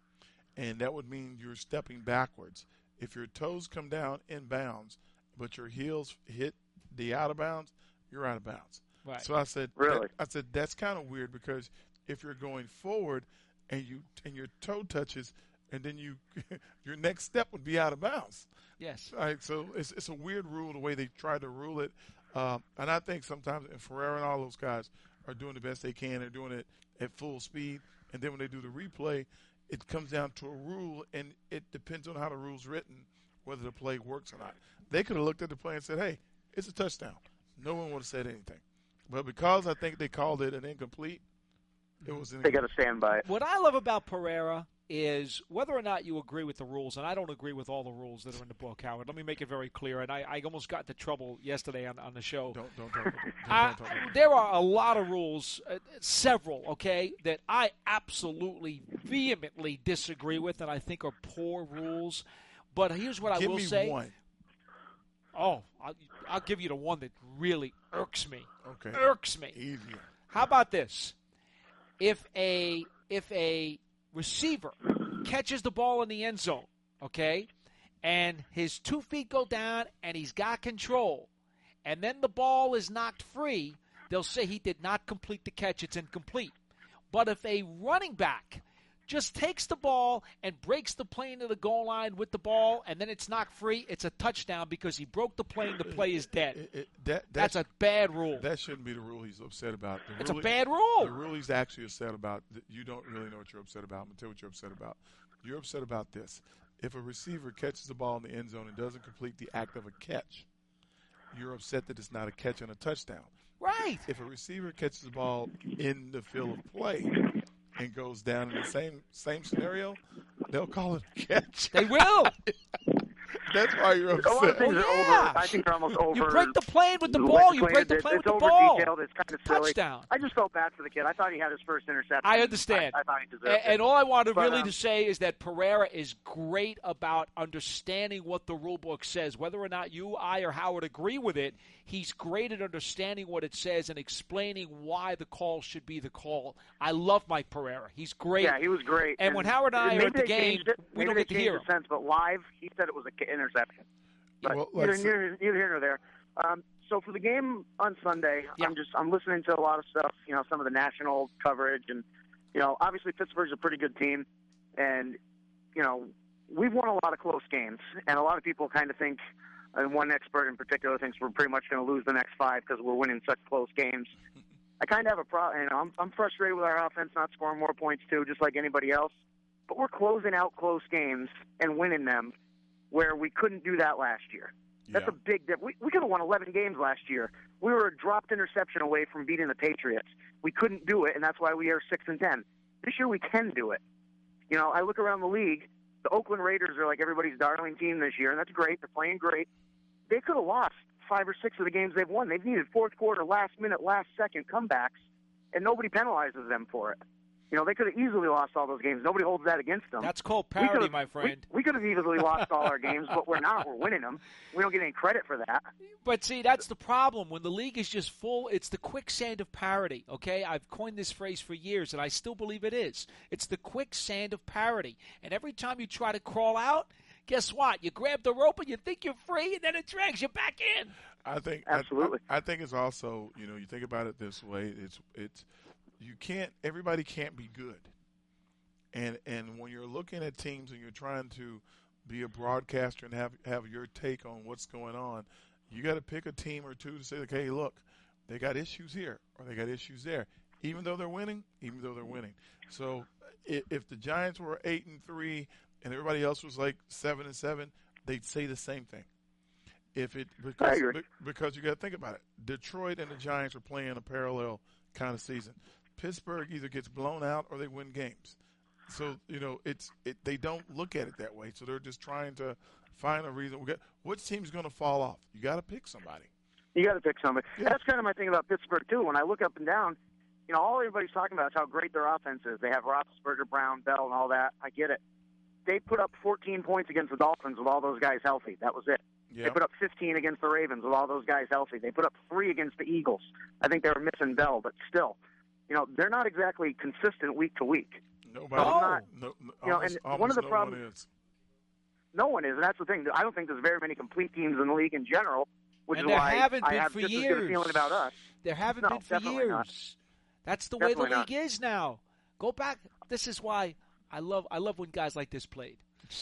and that would mean you're stepping backwards. If your toes come down in bounds, but your heels hit the out of bounds, you're out of bounds. Right. So I said, really? That, I said that's kind of weird because if you're going forward and you and your toe touches, and then you your next step would be out of bounds. Yes. All right. So it's it's a weird rule the way they try to rule it, um, and I think sometimes and Ferreira and all those guys are doing the best they can. They're doing it at full speed, and then when they do the replay, it comes down to a rule, and it depends on how the rule's written whether the play works or not. They could have looked at the play and said, "Hey, it's a touchdown." No one would have said anything. But because I think they called it an incomplete, it was incomplete. They got to stand by it. What I love about Pereira is whether or not you agree with the rules, and I don't agree with all the rules that are in the book, Howard. Let me make it very clear, and I, I almost got into trouble yesterday on, on the show. Don't, don't talk about it. I, Don't talk about it. there are a lot of rules, uh, several, okay, that I absolutely vehemently disagree with and I think are poor rules. But here's what I Give will me say. one. Oh, I'll, I'll give you the one that really irks me. Okay. Irks me. Easier. How about this? If a if a receiver catches the ball in the end zone, okay, and his two feet go down and he's got control, and then the ball is knocked free, they'll say he did not complete the catch. It's incomplete. But if a running back just takes the ball and breaks the plane to the goal line with the ball, and then it's knocked free, it's a touchdown because he broke the plane. The play is dead. It, it, that, that's, that's a bad rule. That shouldn't be the rule he's upset about. The it's rule a bad rule. The rule he's actually upset about, you don't really know what you're upset about. I'm going to tell you what you're upset about. You're upset about this. If a receiver catches the ball in the end zone and doesn't complete the act of a catch, you're upset that it's not a catch and a touchdown. Right. If a receiver catches the ball in the field of play and goes down in the same same scenario, they'll call it a catch. They will. That's why you're upset. A lot of things oh, are yeah. over. I think they're almost over. You break the plane with the ball. You break the plane it's with the over ball. Detailed. It's kind of silly. Touchdown. I just felt bad for the kid. I thought he had his first interception. I understand. I, I thought he deserved and, it. And all I wanted but, really um, to say is that Pereira is great about understanding what the rule book says. Whether or not you, I, or Howard agree with it, he's great at understanding what it says and explaining why the call should be the call. I love Mike Pereira. He's great. Yeah, he was great. And, and when Howard and I are at the game, we don't get to hear him. Sense, but live, he said it was an interception. But well, neither, neither, neither here nor there. Um, so for the game on Sunday, yeah. I'm just I'm listening to a lot of stuff. You know, some of the national coverage, and you know, obviously Pittsburgh's a pretty good team, and you know, we've won a lot of close games, and a lot of people kind of think, and one expert in particular thinks we're pretty much going to lose the next five because we're winning such close games. I kind of have a problem. You know, I'm, I'm frustrated with our offense not scoring more points too, just like anybody else. But we're closing out close games and winning them, where we couldn't do that last year. That's yeah. a big difference. We, we could have won eleven games last year. We were a dropped interception away from beating the Patriots. We couldn't do it, and that's why we are six and ten. This year we can do it. You know, I look around the league. The Oakland Raiders are like everybody's darling team this year, and that's great. They're playing great. They could have lost five or six of the games they've won. They've needed fourth quarter, last minute, last second comebacks, and nobody penalizes them for it. You know, they could have easily lost all those games. Nobody holds that against them. That's called parity, my friend. We, we could have easily lost all our games, but we're not. We're winning them. We don't get any credit for that. But, see, that's the problem. When the league is just full, it's the quicksand of parity, okay? I've coined this phrase for years, and I still believe it is. It's the quicksand of parity. And every time you try to crawl out, guess what? You grab the rope and you think you're free, and then it drags you back in. I think Absolutely. I, I think it's also, you know, you think about it this way, it's it's – you can't – everybody can't be good. And and when you're looking at teams and you're trying to be a broadcaster and have, have your take on what's going on, you got to pick a team or two to say, okay, hey, look, they got issues here or they got issues there. Even though they're winning, even though they're winning. So if, if the Giants were eight and three and everybody else was like seven and seven, they'd say the same thing. If it because because you got to think about it. Detroit and the Giants are playing a parallel kind of season. Pittsburgh either gets blown out or they win games. So, you know, it's it, they don't look at it that way. So they're just trying to find a reason. Which team's going to fall off? You got to pick somebody. You got to pick somebody. Yeah. That's kind of my thing about Pittsburgh, too. When I look up and down, you know, all everybody's talking about is how great their offense is. They have Roethlisberger, Brown, Bell, and all that. I get it. They put up fourteen points against the Dolphins with all those guys healthy. That was it. Yeah. They put up fifteen against the Ravens with all those guys healthy. They put up three against the Eagles. I think they were missing Bell, but still. You know, they're not exactly consistent week to week. Nobody. So I'm not, no, no, you know, almost, and almost one of the no problems, one is. no one is, and that's the thing. I don't think there's very many complete teams in the league in general, which and is there why haven't I been have for just years. as good a feeling about us. There haven't no, been for definitely years. Not. That's the way Definitely the league not. is now. Go back. This is why I love I love when guys like this played.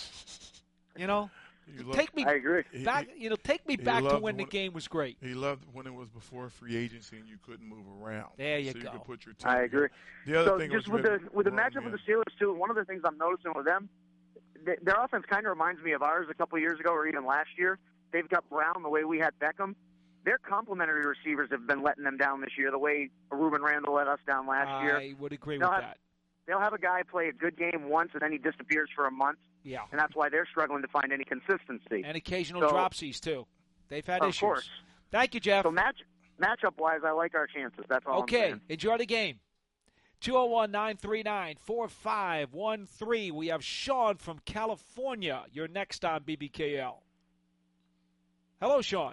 You know, You love, take me I agree. back. He- you know, take me he back to loved when the when- game was great. He loved when it was before free agency and you couldn't move around. There you so go. You could put your team I agree. The other So thing just was with you the had with the grown matchup men. with the Steelers too, one of the things I'm noticing with them, th- their offense kind of reminds me of ours a couple of years ago or even last year. They've got Brown the way we had Beckham. Their complementary receivers have been letting them down this year, the way Reuben Randall let us down last year. I would agree They'll with have- that. They'll have a guy play a good game once and then he disappears for a month, Yeah, and that's why they're struggling to find any consistency. and occasional So- dropsies too. They've had Of issues. course. Thank you, Jeff. So match matchup wise, I like our chances. That's all I'm Okay, saying. enjoy the game. two oh one, nine three nine, four five one three. We have Sean from California. You're next on B B K L. Hello, Sean.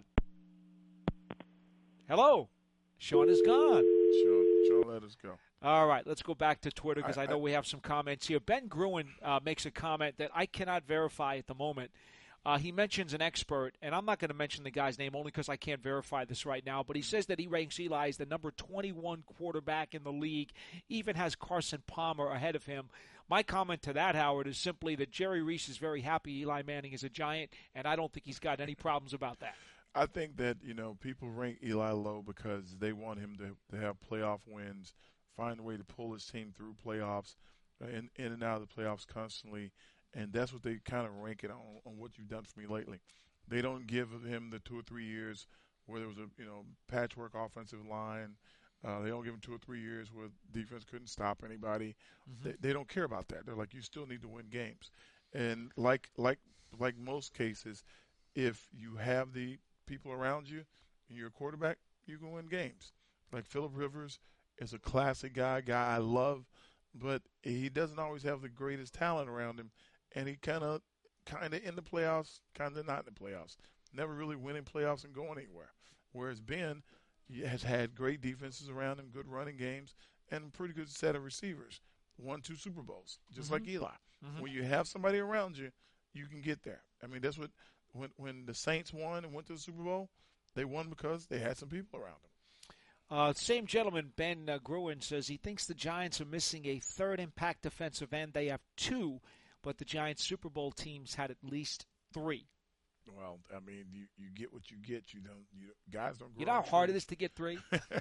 Hello. Sean is gone. Sean, Sean, let us go. All right, let's go back to Twitter because I, I- know we have some comments here. Ben Gruen uh, makes a comment that I cannot verify at the moment. Uh, he mentions an expert, and I'm not going to mention the guy's name only because I can't verify this right now, but he says that he ranks Eli as the number twenty-one quarterback in the league, even has Carson Palmer ahead of him. My comment to that, Howard, is simply that Jerry Reese is very happy Eli Manning is a Giant, and I don't think he's got any problems about that. I think that, you know, people rank Eli low because they want him to, to have playoff wins, find a way to pull his team through playoffs, uh, in, in and out of the playoffs constantly. And that's what they kind of rank it on, on what you've done for me lately. They don't give him the two or three years where there was a, you know, patchwork offensive line. Uh, they don't give him two or three years where defense couldn't stop anybody. Mm-hmm. They, they don't care about that. They're like, you still need to win games. And like like like most cases, if you have the people around you and you're a quarterback, you can win games. Like Phillip Rivers is a classic guy, guy I love, but he doesn't always have the greatest talent around him. And he kind of, kind of in the playoffs, kind of not in the playoffs. Never really winning playoffs and going anywhere. Whereas Ben has had great defenses around him, good running games, and a pretty good set of receivers. Won two Super Bowls, just mm-hmm. like Eli. Mm-hmm. When you have somebody around you, you can get there. I mean, that's what when when the Saints won and went to the Super Bowl, they won because they had some people around them. Uh, same gentleman, Ben uh, Gruen, says he thinks the Giants are missing a third impact defensive end. They have two. But the Giants' Super Bowl teams had at least three. Well, I mean, you, you get what you get. You don't, you guys don't. Grow you know how hard it is to get three.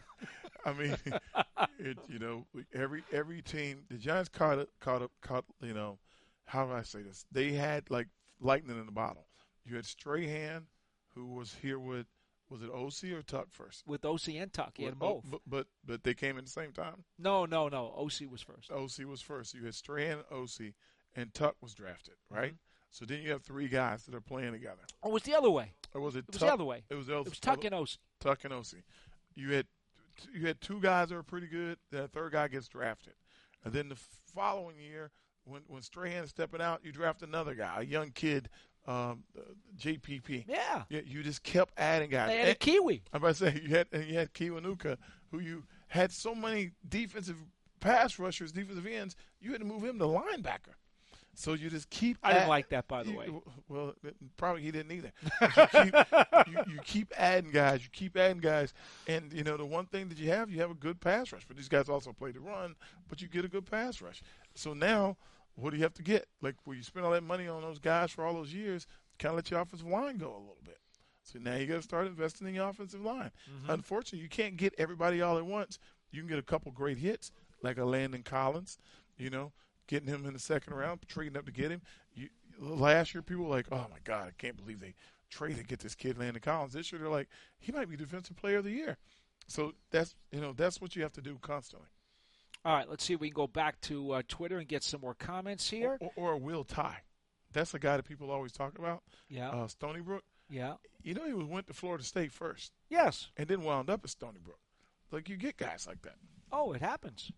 I mean, it, you know, every every team. The Giants caught it, caught up, caught. You know, how do I say this? They had like lightning in the bottle. You had Strahan, who was here with was it O C or Tuck first? With O C and Tuck, he had well, both. But, but but they came at the same time. No, no, no. O C was first. O C was first. You had Strahan, O C. And Tuck was drafted, right? Mm-hmm. So then you have three guys that are playing together. Or was the other way? Or was it? It was Tuck? the other way. It was the other. It was Tuck and O C. Tuck and O C. You had you had two guys that were pretty good. Then a third guy gets drafted, and then the following year, when when Strahan is stepping out, you draft another guy, a young kid, um, J P P. Yeah. yeah. You just kept adding guys. They had a Kiwi. I'm about to say you had and you had Kiwanuka, who you had so many defensive pass rushers, defensive ends. You had to move him to linebacker. So you just keep. I didn't add, like that, by the you, way. Well, probably he didn't either. You keep, you, you keep adding guys. You keep adding guys, and you know the one thing that you have, you have a good pass rush. But these guys also play the run, but you get a good pass rush. So now, what do you have to get? Like, when you spend all that money on those guys for all those years, kind of let your offensive line go a little bit. So now you got to start investing in your offensive line. Mm-hmm. Unfortunately, you can't get everybody all at once. You can get a couple great hits, like a Landon Collins, you know. Getting him in the second round, trading up to get him. You, last year, people were like, oh, my God, I can't believe they traded to get this kid, Landon Collins. This year, they're like, he might be Defensive Player of the Year. So that's, you know, that's what you have to do constantly. All right, let's see if we can go back to uh, Twitter and get some more comments here. Or, or, or a Will Tye. That's the guy that people always talk about. Yeah. Uh, Stony Brook. Yeah. You know, he was, went to Florida State first. Yes. And then wound up at Stony Brook. Like, you get guys like that. Oh, it happens.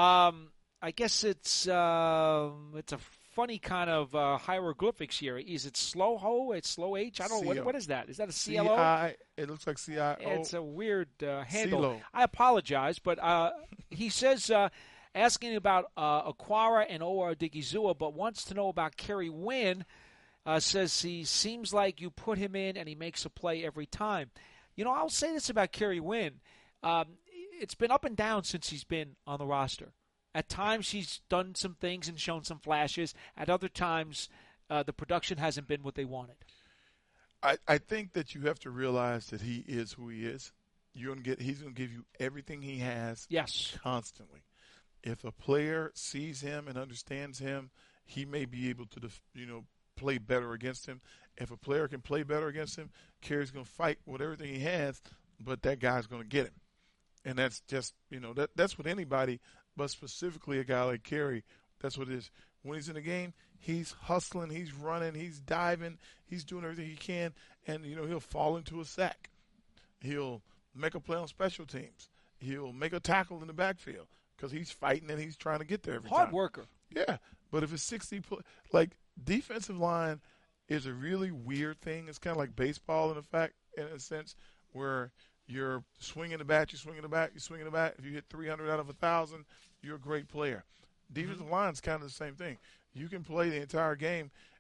Um I guess it's uh, it's a funny kind of uh, hieroglyphics here. Is it slow ho? It's slow H? I don't know. What, what is that? Is that a C L O? C I, it looks like C I O. It's a weird uh, handle. C-L O. I apologize, but uh, he says uh, asking about uh, Aquara and O R Digizua, but wants to know about Kerry Wynn. Uh, says he seems like you put him in and he makes a play every time. You know, I'll say this about Kerry Wynn. Um, it's been up and down since he's been on the roster. At times he's done some things and shown some flashes. At other times, uh, the production hasn't been what they wanted. I, I think that you have to realize that he is who he is. You're gonna get. He's going to give you everything he has. Yes. Constantly. If a player sees him and understands him, he may be able to, you know, play better against him. If a player can play better against him, Kerry's going to fight with everything he has, but that guy's going to get him. And that's just, you know, that that's with anybody. But specifically a guy like Kerry, that's what it is. When he's in the game, he's hustling, he's running, he's diving, he's doing everything he can, and, you know, he'll fall into a sack. He'll make a play on special teams. He'll make a tackle in the backfield because he's fighting and he's trying to get there every Hard time. Hard worker. Yeah, but if it's sixty – like, defensive line is a really weird thing. It's kind of like baseball in a fact, in a sense, where – you're swinging the bat, you're swinging the bat, you're swinging the bat. If you hit three hundred out of one thousand, you're a great player. Defensive mm-hmm. line is kind of the same thing. You can play the entire game,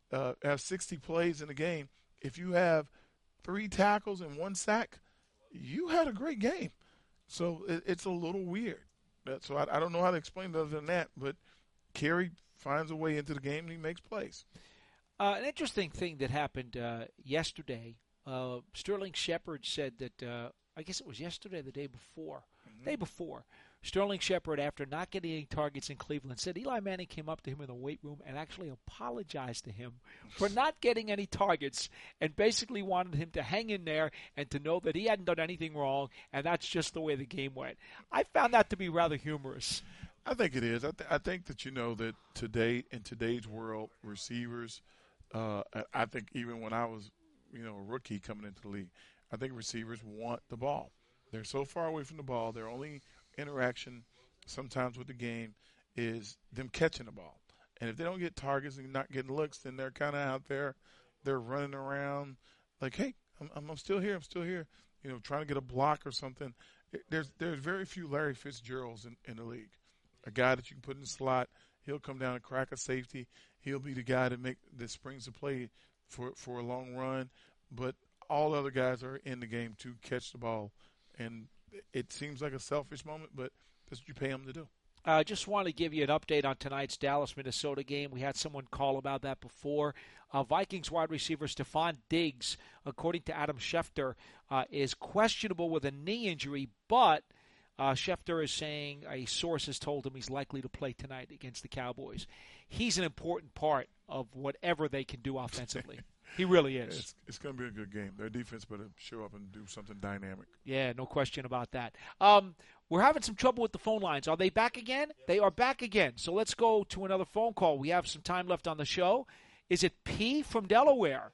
uh, have sixty plays in a game, if you have three tackles and one sack, you had a great game. So it, it's a little weird. So I, I don't know how to explain it other than that, but Kerry finds a way into the game and he makes plays. Uh, an interesting thing that happened uh, yesterday, uh, Sterling Shepard said that, uh, I guess it was yesterday or the day before, mm-hmm. day before, Sterling Shepard, after not getting any targets in Cleveland, said Eli Manning came up to him in the weight room and actually apologized to him for not getting any targets and basically wanted him to hang in there and to know that he hadn't done anything wrong, and that's just the way the game went. I found that to be rather humorous. I think it is. I, th- I think that you know that today, in today's world, receivers, uh, I think even when I was, you know, a rookie coming into the league, I think receivers want the ball. They're so far away from the ball, they're only interaction sometimes with the game is them catching the ball. And if they don't get targets and not getting looks, then they're kind of out there. They're running around like, hey, I'm, I'm still here. I'm still here. You know, trying to get a block or something. There's there's very few Larry Fitzgeralds in, in the league. A guy that you can put in the slot, he'll come down and crack a safety. He'll be the guy that make that springs the play for, for a long run. But all other guys are in the game to catch the ball. And it seems like a selfish moment, but that's what you pay them to do. I uh, just want to give you an update on tonight's Dallas-Minnesota game. We had someone call about that before. Uh, Vikings wide receiver Stephon Diggs, according to Adam Schefter, uh, is questionable with a knee injury, but uh, Schefter is saying a source has told him he's likely to play tonight against the Cowboys. He's an important part of whatever they can do offensively. He really is. It's, it's going to be a good game. Their defense better show up and do something dynamic. Yeah, no question about that. Um, we're having some trouble with the phone lines. Are they back again? They are back again. So let's go to another phone call. We have some time left on the show. Is it P from Delaware?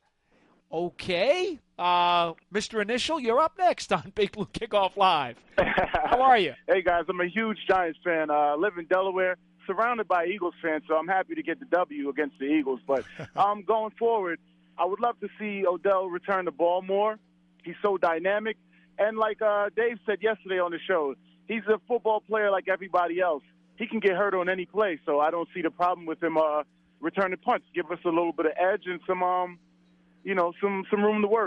Okay. Uh, Mister Initial, you're up next on Big Blue Kickoff Live. How are you? Hey, guys. I'm a huge Giants fan. I uh, live in Delaware, surrounded by Eagles fans, so I'm happy to get the W against the Eagles. But um, going forward, I would love to see Odell return the ball more. He's so dynamic. And like uh, Dave said yesterday on the show, he's a football player like everybody else. He can get hurt on any play, so I don't see the problem with him uh, returning punts. Give us a little bit of edge and some, um, you know, some, some room to work.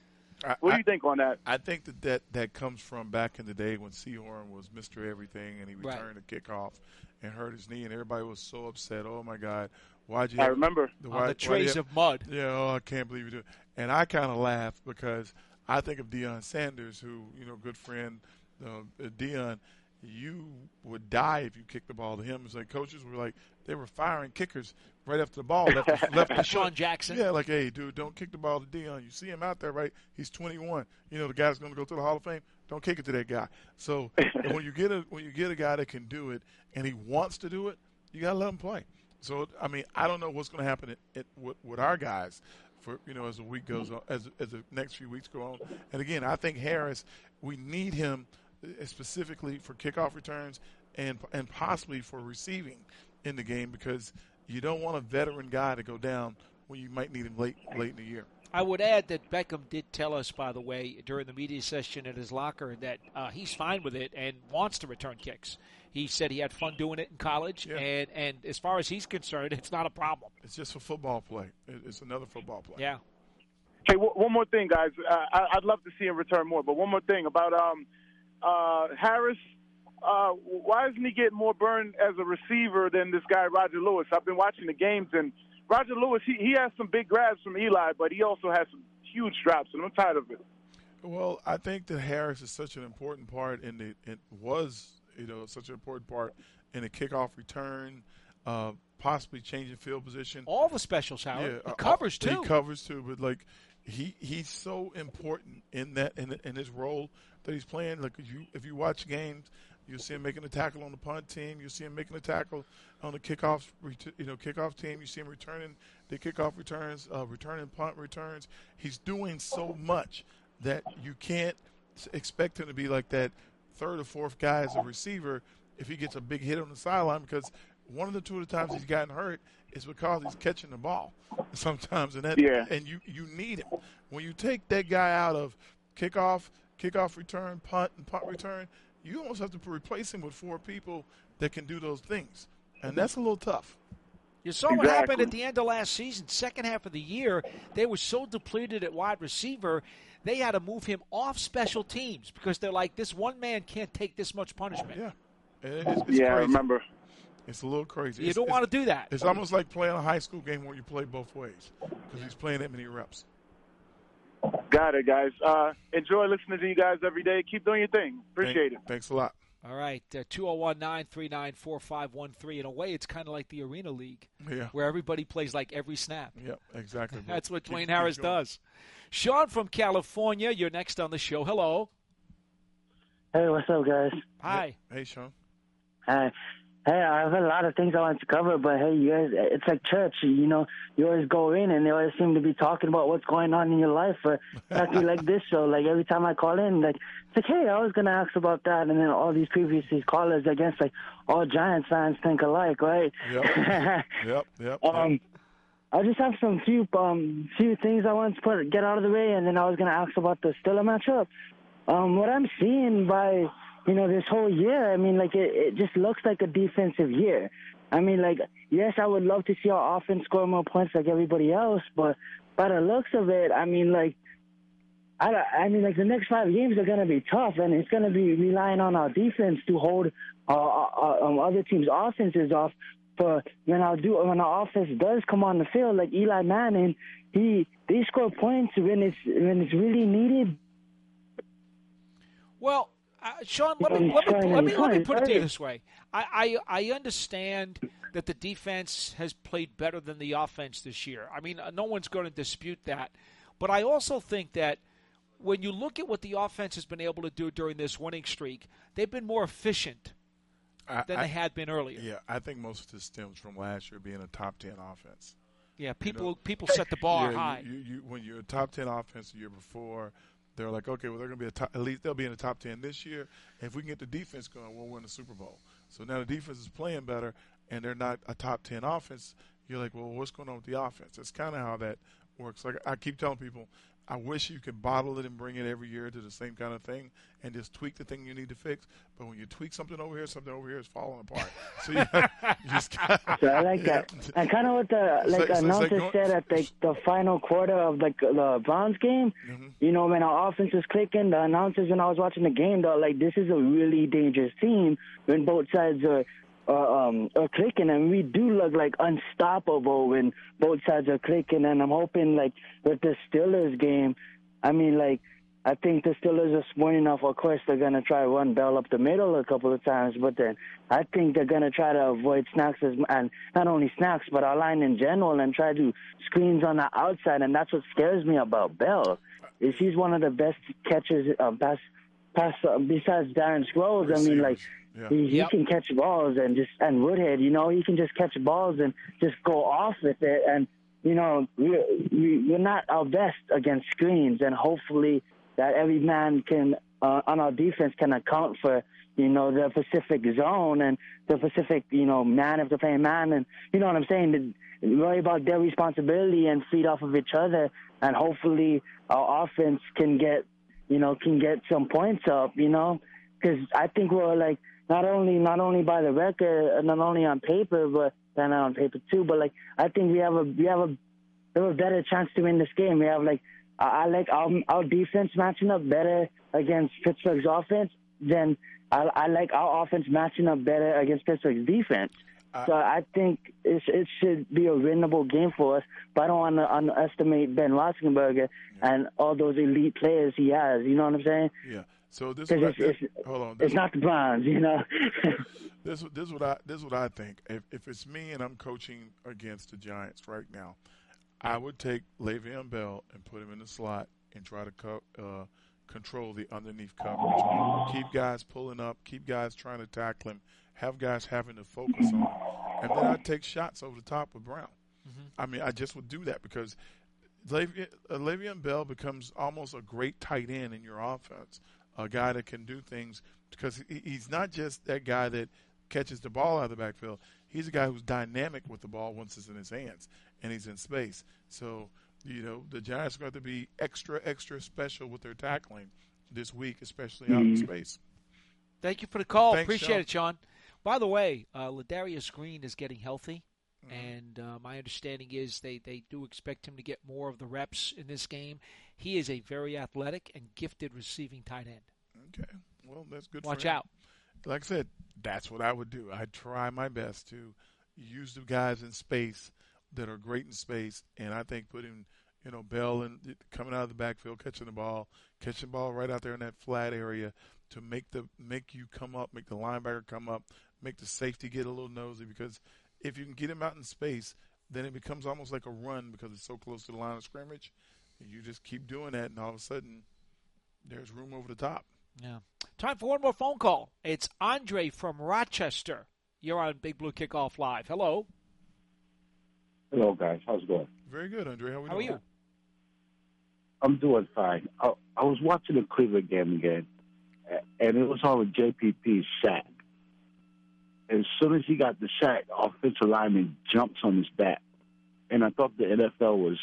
I, what do I, you think on that? I think that, that that comes from back in the day when Sehorn was Mister Everything and he returned right. a kickoff and hurt his knee, and everybody was so upset. Oh, my God. Why'd you I have, remember. The, why, on the trays have, of mud. Yeah, oh, I can't believe you do it. And I kind of laugh because I think of Deion Sanders, who, you know, good friend, uh, Deion, you would die if you kicked the ball to him. It's like coaches were like, they were firing kickers right after the ball. Left, the, left the Sean Jackson. Yeah, like, hey, dude, don't kick the ball to Deion. You see him out there, right? He's twenty-one. You know, the guy's going to go to the Hall of Fame. Don't kick it to that guy. So when you get a when you get a guy that can do it and he wants to do it, you got to let him play. So, I mean, I don't know what's going to happen at, at, with, with our guys for, you know, as the week goes on, as, as the next few weeks go on. And, again, I think Harris, we need him specifically for kickoff returns and and possibly for receiving in the game because you don't want a veteran guy to go down when you might need him late late in the year. I would add that Beckham did tell us, by the way, during the media session at his locker that uh, he's fine with it and wants to return kicks. He said he had fun doing it in college, yeah. and, and as far as he's concerned, it's not a problem. It's just for football play. It's another football play. Yeah. Hey, w- one more thing, guys. Uh, I- I'd love to see him return more, but one more thing about um, uh, Harris. Uh, why isn't he getting more burn as a receiver than this guy, Roger Lewis? I've been watching the games, and Roger Lewis, he, he has some big grabs from Eli, but he also has some huge drops, and I'm tired of it. Well, I think that Harris is such an important part in the – it was – you know, such an important part in the kickoff return, uh, possibly changing field position. All the specials, Howard. Yeah, he covers uh, too. He covers too, but like he he's so important in that in, in his role that he's playing. Like if you if you watch games, you'll see him making a tackle on the punt team. You'll see him making a tackle on the kickoff you know kickoff team. You see him returning the kickoff returns, uh, returning punt returns. He's doing so much that you can't expect him to be like that third or fourth guy as a receiver if he gets a big hit on the sideline, because one of the two of the times he's gotten hurt is because he's catching the ball sometimes, and that yeah. and you, you need him. When you take that guy out of kickoff, kickoff return, punt, and punt return, you almost have to replace him with four people that can do those things, and that's a little tough. You saw what Exactly. happened at the end of last season. Second half of the year, they were so depleted at wide receiver, they had to move him off special teams because they're like, this one man can't take this much punishment. Yeah, it's, it's yeah, I crazy. remember. It's a little crazy. You It's- don't it's- want to do that. It's almost like playing a high school game where you play both ways because he's playing that many reps. Got it, guys. Uh, enjoy listening to you guys every day. Keep doing your thing. Appreciate Thank- Thanks a lot. All right, uh, two oh one, nine three nine, four five one three. In a way, it's kind of like the Arena League Yeah. where everybody plays like every snap. Yeah, exactly. bro. That's what Keep- Dwayne keep Harris going. does. Sean from California, you're next on the show. Hello. Hey, what's up, guys? Hi. Hey, Sean. Hi. Hey, I have a lot of things I want to cover, but hey, you guys, it's like church. You know, you always go in and they always seem to be talking about what's going on in your life. Or exactly like this show. Like every time I call in, like it's like, hey, I was gonna ask about that, and then all these previous these callers, I guess, like all Giants fans think alike, right? Yep. yep. Yep. Um, yep. I just have some few um few things I want to put get out of the way, and then I was gonna ask about the Steelers matchup. Um, what I'm seeing by you know this whole year, I mean, like it, it just looks like a defensive year. I mean, like yes, I would love to see our offense score more points like everybody else, but by the looks of it, I mean, like I, I mean, like the next five games are gonna be tough, and it's gonna be relying on our defense to hold uh, uh, um, other teams' offenses off. For when I do when our offense does come on the field, like Eli Manning, he they score points when it's when it's really needed. Well, uh, Sean, let me let me let me, let me put it to you this way. I, I I understand that the defense has played better than the offense this year. I mean, no one's going to dispute that. But I also think that when you look at what the offense has been able to do during this winning streak, they've been more efficient I, than I, they had been earlier. Yeah, I think most of this stems from last year being a top ten offense. Yeah, people You know, people set the bar yeah, high. You, you, you, when you're a top ten offense the year before, they're like, okay, well, they're going to be a top, at least they'll be in the top ten this year. If we can get the defense going, we'll win the Super Bowl. So now the defense is playing better, and they're not a top ten offense. You're like, well, what's going on with the offense? That's kind of how that works. Like I keep telling people, I wish you could bottle it and bring it every year to the same kind of thing and just tweak the thing you need to fix. But when you tweak something over here, something over here is falling apart. So you, you just gotta, So I like yeah. that. And kind of what the It's like like- it's like announcer going- said at the the final quarter of like the Browns game. Mm-hmm. You know, when our offense was clicking, the announcers when I was watching the game, they're like, "This is a really dangerous team when both sides are." Uh, um, are clicking, and we do look like unstoppable when both sides are clicking. And I'm hoping, like with the Steelers game, I mean, like I think the Steelers are smart enough. Of course, they're gonna try to run Bell up the middle a couple of times, but then I think they're gonna try to avoid snacks as, and not only snacks, but our line in general, and try to screens on the outside. And that's what scares me about Bell. Is he's one of the best catchers, uh, pass, pass uh, besides Darren Sproles. I mean, like. Yeah. He, he Yep. can catch balls and just and Woodhead, you know, he can just catch balls and just go off with it. And you know, we're, we, we're not our best against screens, and hopefully that every man can uh, on our defense can account for you know the Pacific zone and the Pacific, you know, man if they're playing man, and you know what I'm saying. Worry about their responsibility and feed off of each other, and hopefully our offense can get you know can get some points up, you know, because I think we're like. Not only not only by the record, not only on paper, but and on paper too. But like I think we have a we have a, we have a better chance to win this game. We have like I, I like our our defense matching up better against Pittsburgh's offense than I, I like our offense matching up better against Pittsburgh's defense. I, so I think it, it should be a winnable game for us. But I don't want to underestimate Ben Roethlisberger yeah. and all those elite players he has. You know what I'm saying? Yeah. So this, is what it's, I, this it's, hold on. This it's not the Browns, you know. this this is what I this is what I think. If if it's me and I'm coaching against the Giants right now, I would take Le'Veon Bell and put him in the slot and try to co- uh, control the underneath coverage. Keep guys pulling up. Keep guys trying to tackle him. Have guys having to focus on him, and then I'd take shots over the top of Brown. Mm-hmm. I mean, I just would do that because Le'Veon, uh, Le'Veon Bell becomes almost a great tight end in your offense. A guy that can do things because he's not just that guy that catches the ball out of the backfield. He's a guy who's dynamic with the ball once it's in his hands and he's in space. So, you know, the Giants are going to be extra, extra special with their tackling this week, especially out in space. Thank you for the call. Thanks, Appreciate Sean. it, Sean. By the way, uh, Ladarius Green is getting healthy. Mm-hmm. And uh, my understanding is they, they do expect him to get more of the reps in this game. He is a very athletic and gifted receiving tight end. Okay. Well, that's good Watch for him. out. Like I said, that's what I would do. I'd try my best to use the guys in space that are great in space, and I think putting, you know, Bell and coming out of the backfield, catching the ball, catching the ball right out there in that flat area to make the make you come up, make the linebacker come up, make the safety get a little nosy, because if you can get him out in space, then it becomes almost like a run because it's so close to the line of scrimmage. You just keep doing that, and all of a sudden there's room over the top. Yeah. Time for one more phone call. It's Andre from Rochester. You're on Big Blue Kickoff Live. Hello. Hello, guys. How's it going? Very good, Andre. How, we How doing? are you? I'm doing fine. I, I was watching the Cleveland game again, and it was on a J P P sack. As soon as he got the sack, offensive lineman jumps on his back. And I thought the N F L was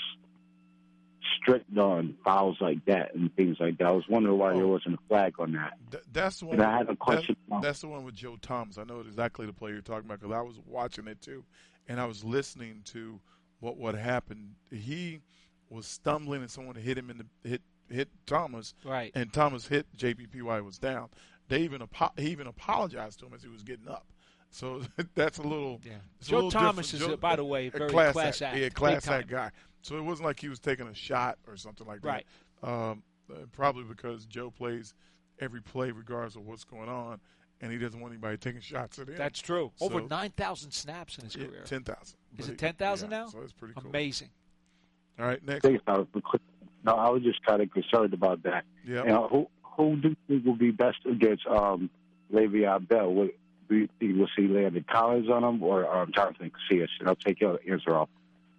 strict on fouls like that and things like that. I was wondering why oh. there wasn't a flag on that. Th- that's the one. And I had a question. That's, that's the one with Joe Thomas. I know exactly the play you're talking about because I was watching it too, and I was listening to what what happened. He was stumbling, and someone hit him in the hit hit Thomas, right? And Thomas hit J P P while he was down. They even he even apologized to him as he was getting up. So that's a little. Yeah. A Joe little Thomas different. is, Joe, by the way, very class, class act. Yeah, class act guy. So it wasn't like he was taking a shot or something like that. Right. Um, uh, probably because Joe plays every play regardless of what's going on, and he doesn't want anybody taking shots at him. That's true. So, Over nine thousand snaps in his career. Yeah, ten thousand. Is it ten thousand yeah, now? So it's pretty cool. Amazing. All right, next. No, I was just kind of concerned about that. Yeah. You know, who who do you think will be best against um, Le'Veon Bell? Will, do you think we'll see Landon Collins on him or um, Jonathan Casillas? And I'll take your answer off.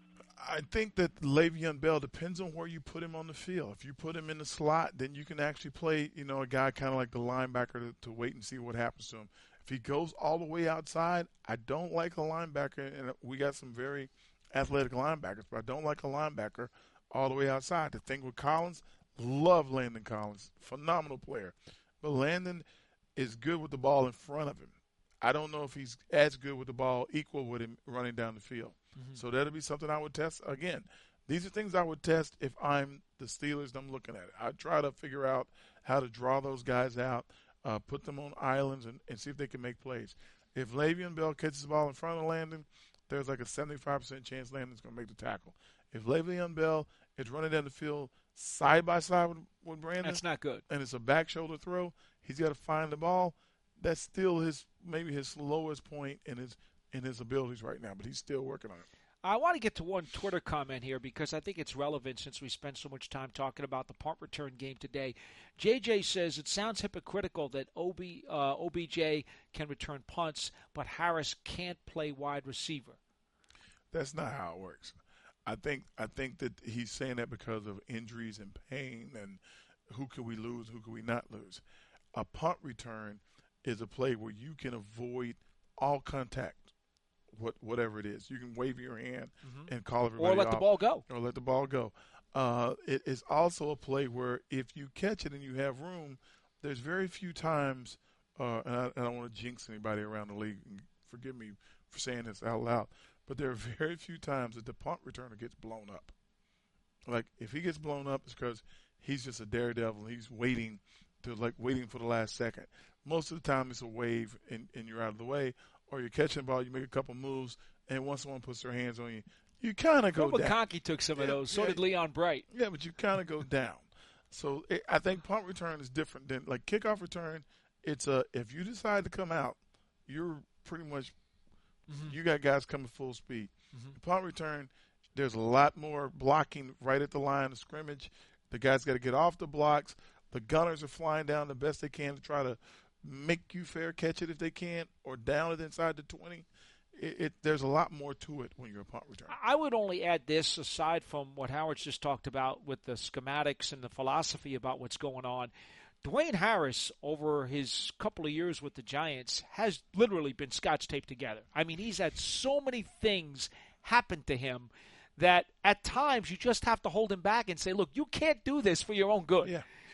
I think that Le'Veon Bell depends on where you put him on the field. If you put him in the slot, then you can actually play, you know, a guy kind of like the linebacker to, to wait and see what happens to him. If he goes all the way outside, I don't like a linebacker, and we got some very athletic linebackers, but I don't like a linebacker all the way outside. The thing with Collins, love Landon Collins, phenomenal player. But Landon is good with the ball in front of him. I don't know if he's as good with the ball, equal with him running down the field. Mm-hmm. So that'll be something I would test. Again, these are things I would test if I'm the Steelers and I'm looking at it. I'd try to figure out how to draw those guys out, uh, put them on islands, and, and see if they can make plays. If Le'Veon Bell catches the ball in front of Landon, there's like a seventy-five percent chance Landon's going to make the tackle. If Le'Veon Bell is running down the field side by side with, with Brandon, that's not good, and it's a back shoulder throw, he's got to find the ball. That's still his maybe his lowest point in his in his abilities right now, but he's still working on it. I want to get to one Twitter comment here because I think it's relevant since we spent so much time talking about the punt return game today. J J says it sounds hypocritical that O B, uh, O B J can return punts, but Harris can't play wide receiver. That's not how it works. I think I think that he's saying that because of injuries and pain and who could we lose, who could we not lose. A punt return is a play where you can avoid all contact, what whatever it is. You can wave your hand mm-hmm. and call everybody Or let off, the ball go. Or let the ball go. Uh, it is also a play where if you catch it and you have room, there's very few times, uh, and I, I don't want to jinx anybody around the league. Forgive me for saying this out loud, but there are very few times that the punt returner gets blown up. Like, if he gets blown up, it's because he's just a daredevil. He's waiting to like waiting for the last second. Most of the time, it's a wave and, and you're out of the way, or you're catching the ball, you make a couple moves, and once someone puts their hands on you, you kind of go Bill down. McConkey took some yeah, of those. So yeah, did Leon Bright. Yeah, but you kind of go down. So it, I think punt return is different than like kickoff return. It's a if you decide to come out, you're pretty much mm-hmm. you got guys coming full speed. Mm-hmm. The punt return, there's a lot more blocking right at the line of scrimmage. The guys got to get off the blocks. The gunners are flying down the best they can to try to make you fair catch it if they can, or down it inside the twenty. It, it there's a lot more to it when you're a punt return. I would only add this, aside from what Howard's just talked about with the schematics and the philosophy about what's going on. Dwayne Harris, over his couple of years with the Giants, has literally been scotch taped together. I mean, he's had so many things happen to him that at times you just have to hold him back and say, look, you can't do this for your own good. Yeah.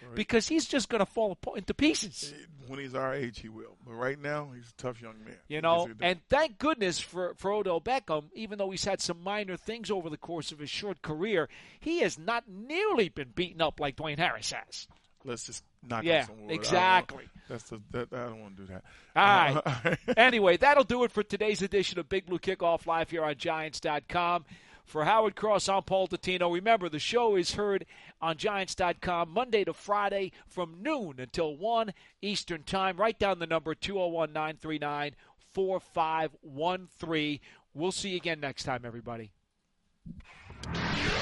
Right. because he's just going to fall apart into pieces. When he's our age, he will. But right now, he's a tough young man. You know, and thank goodness for, for Odell Beckham, even though he's had some minor things over the course of his short career, he has not nearly been beaten up like Dwayne Harris has. Let's just knock yeah, on some wood. exactly. I that's the, that, I don't want to do that. All right. Anyway, that'll do it for today's edition of Big Blue Kickoff Live here on Giants dot com. For Howard Cross, I'm Paul Dottino. Remember, the show is heard on Giants dot com Monday to Friday from noon until one Eastern Time. Write down the number two oh one, nine three nine, four five one three. We'll see you again next time, everybody.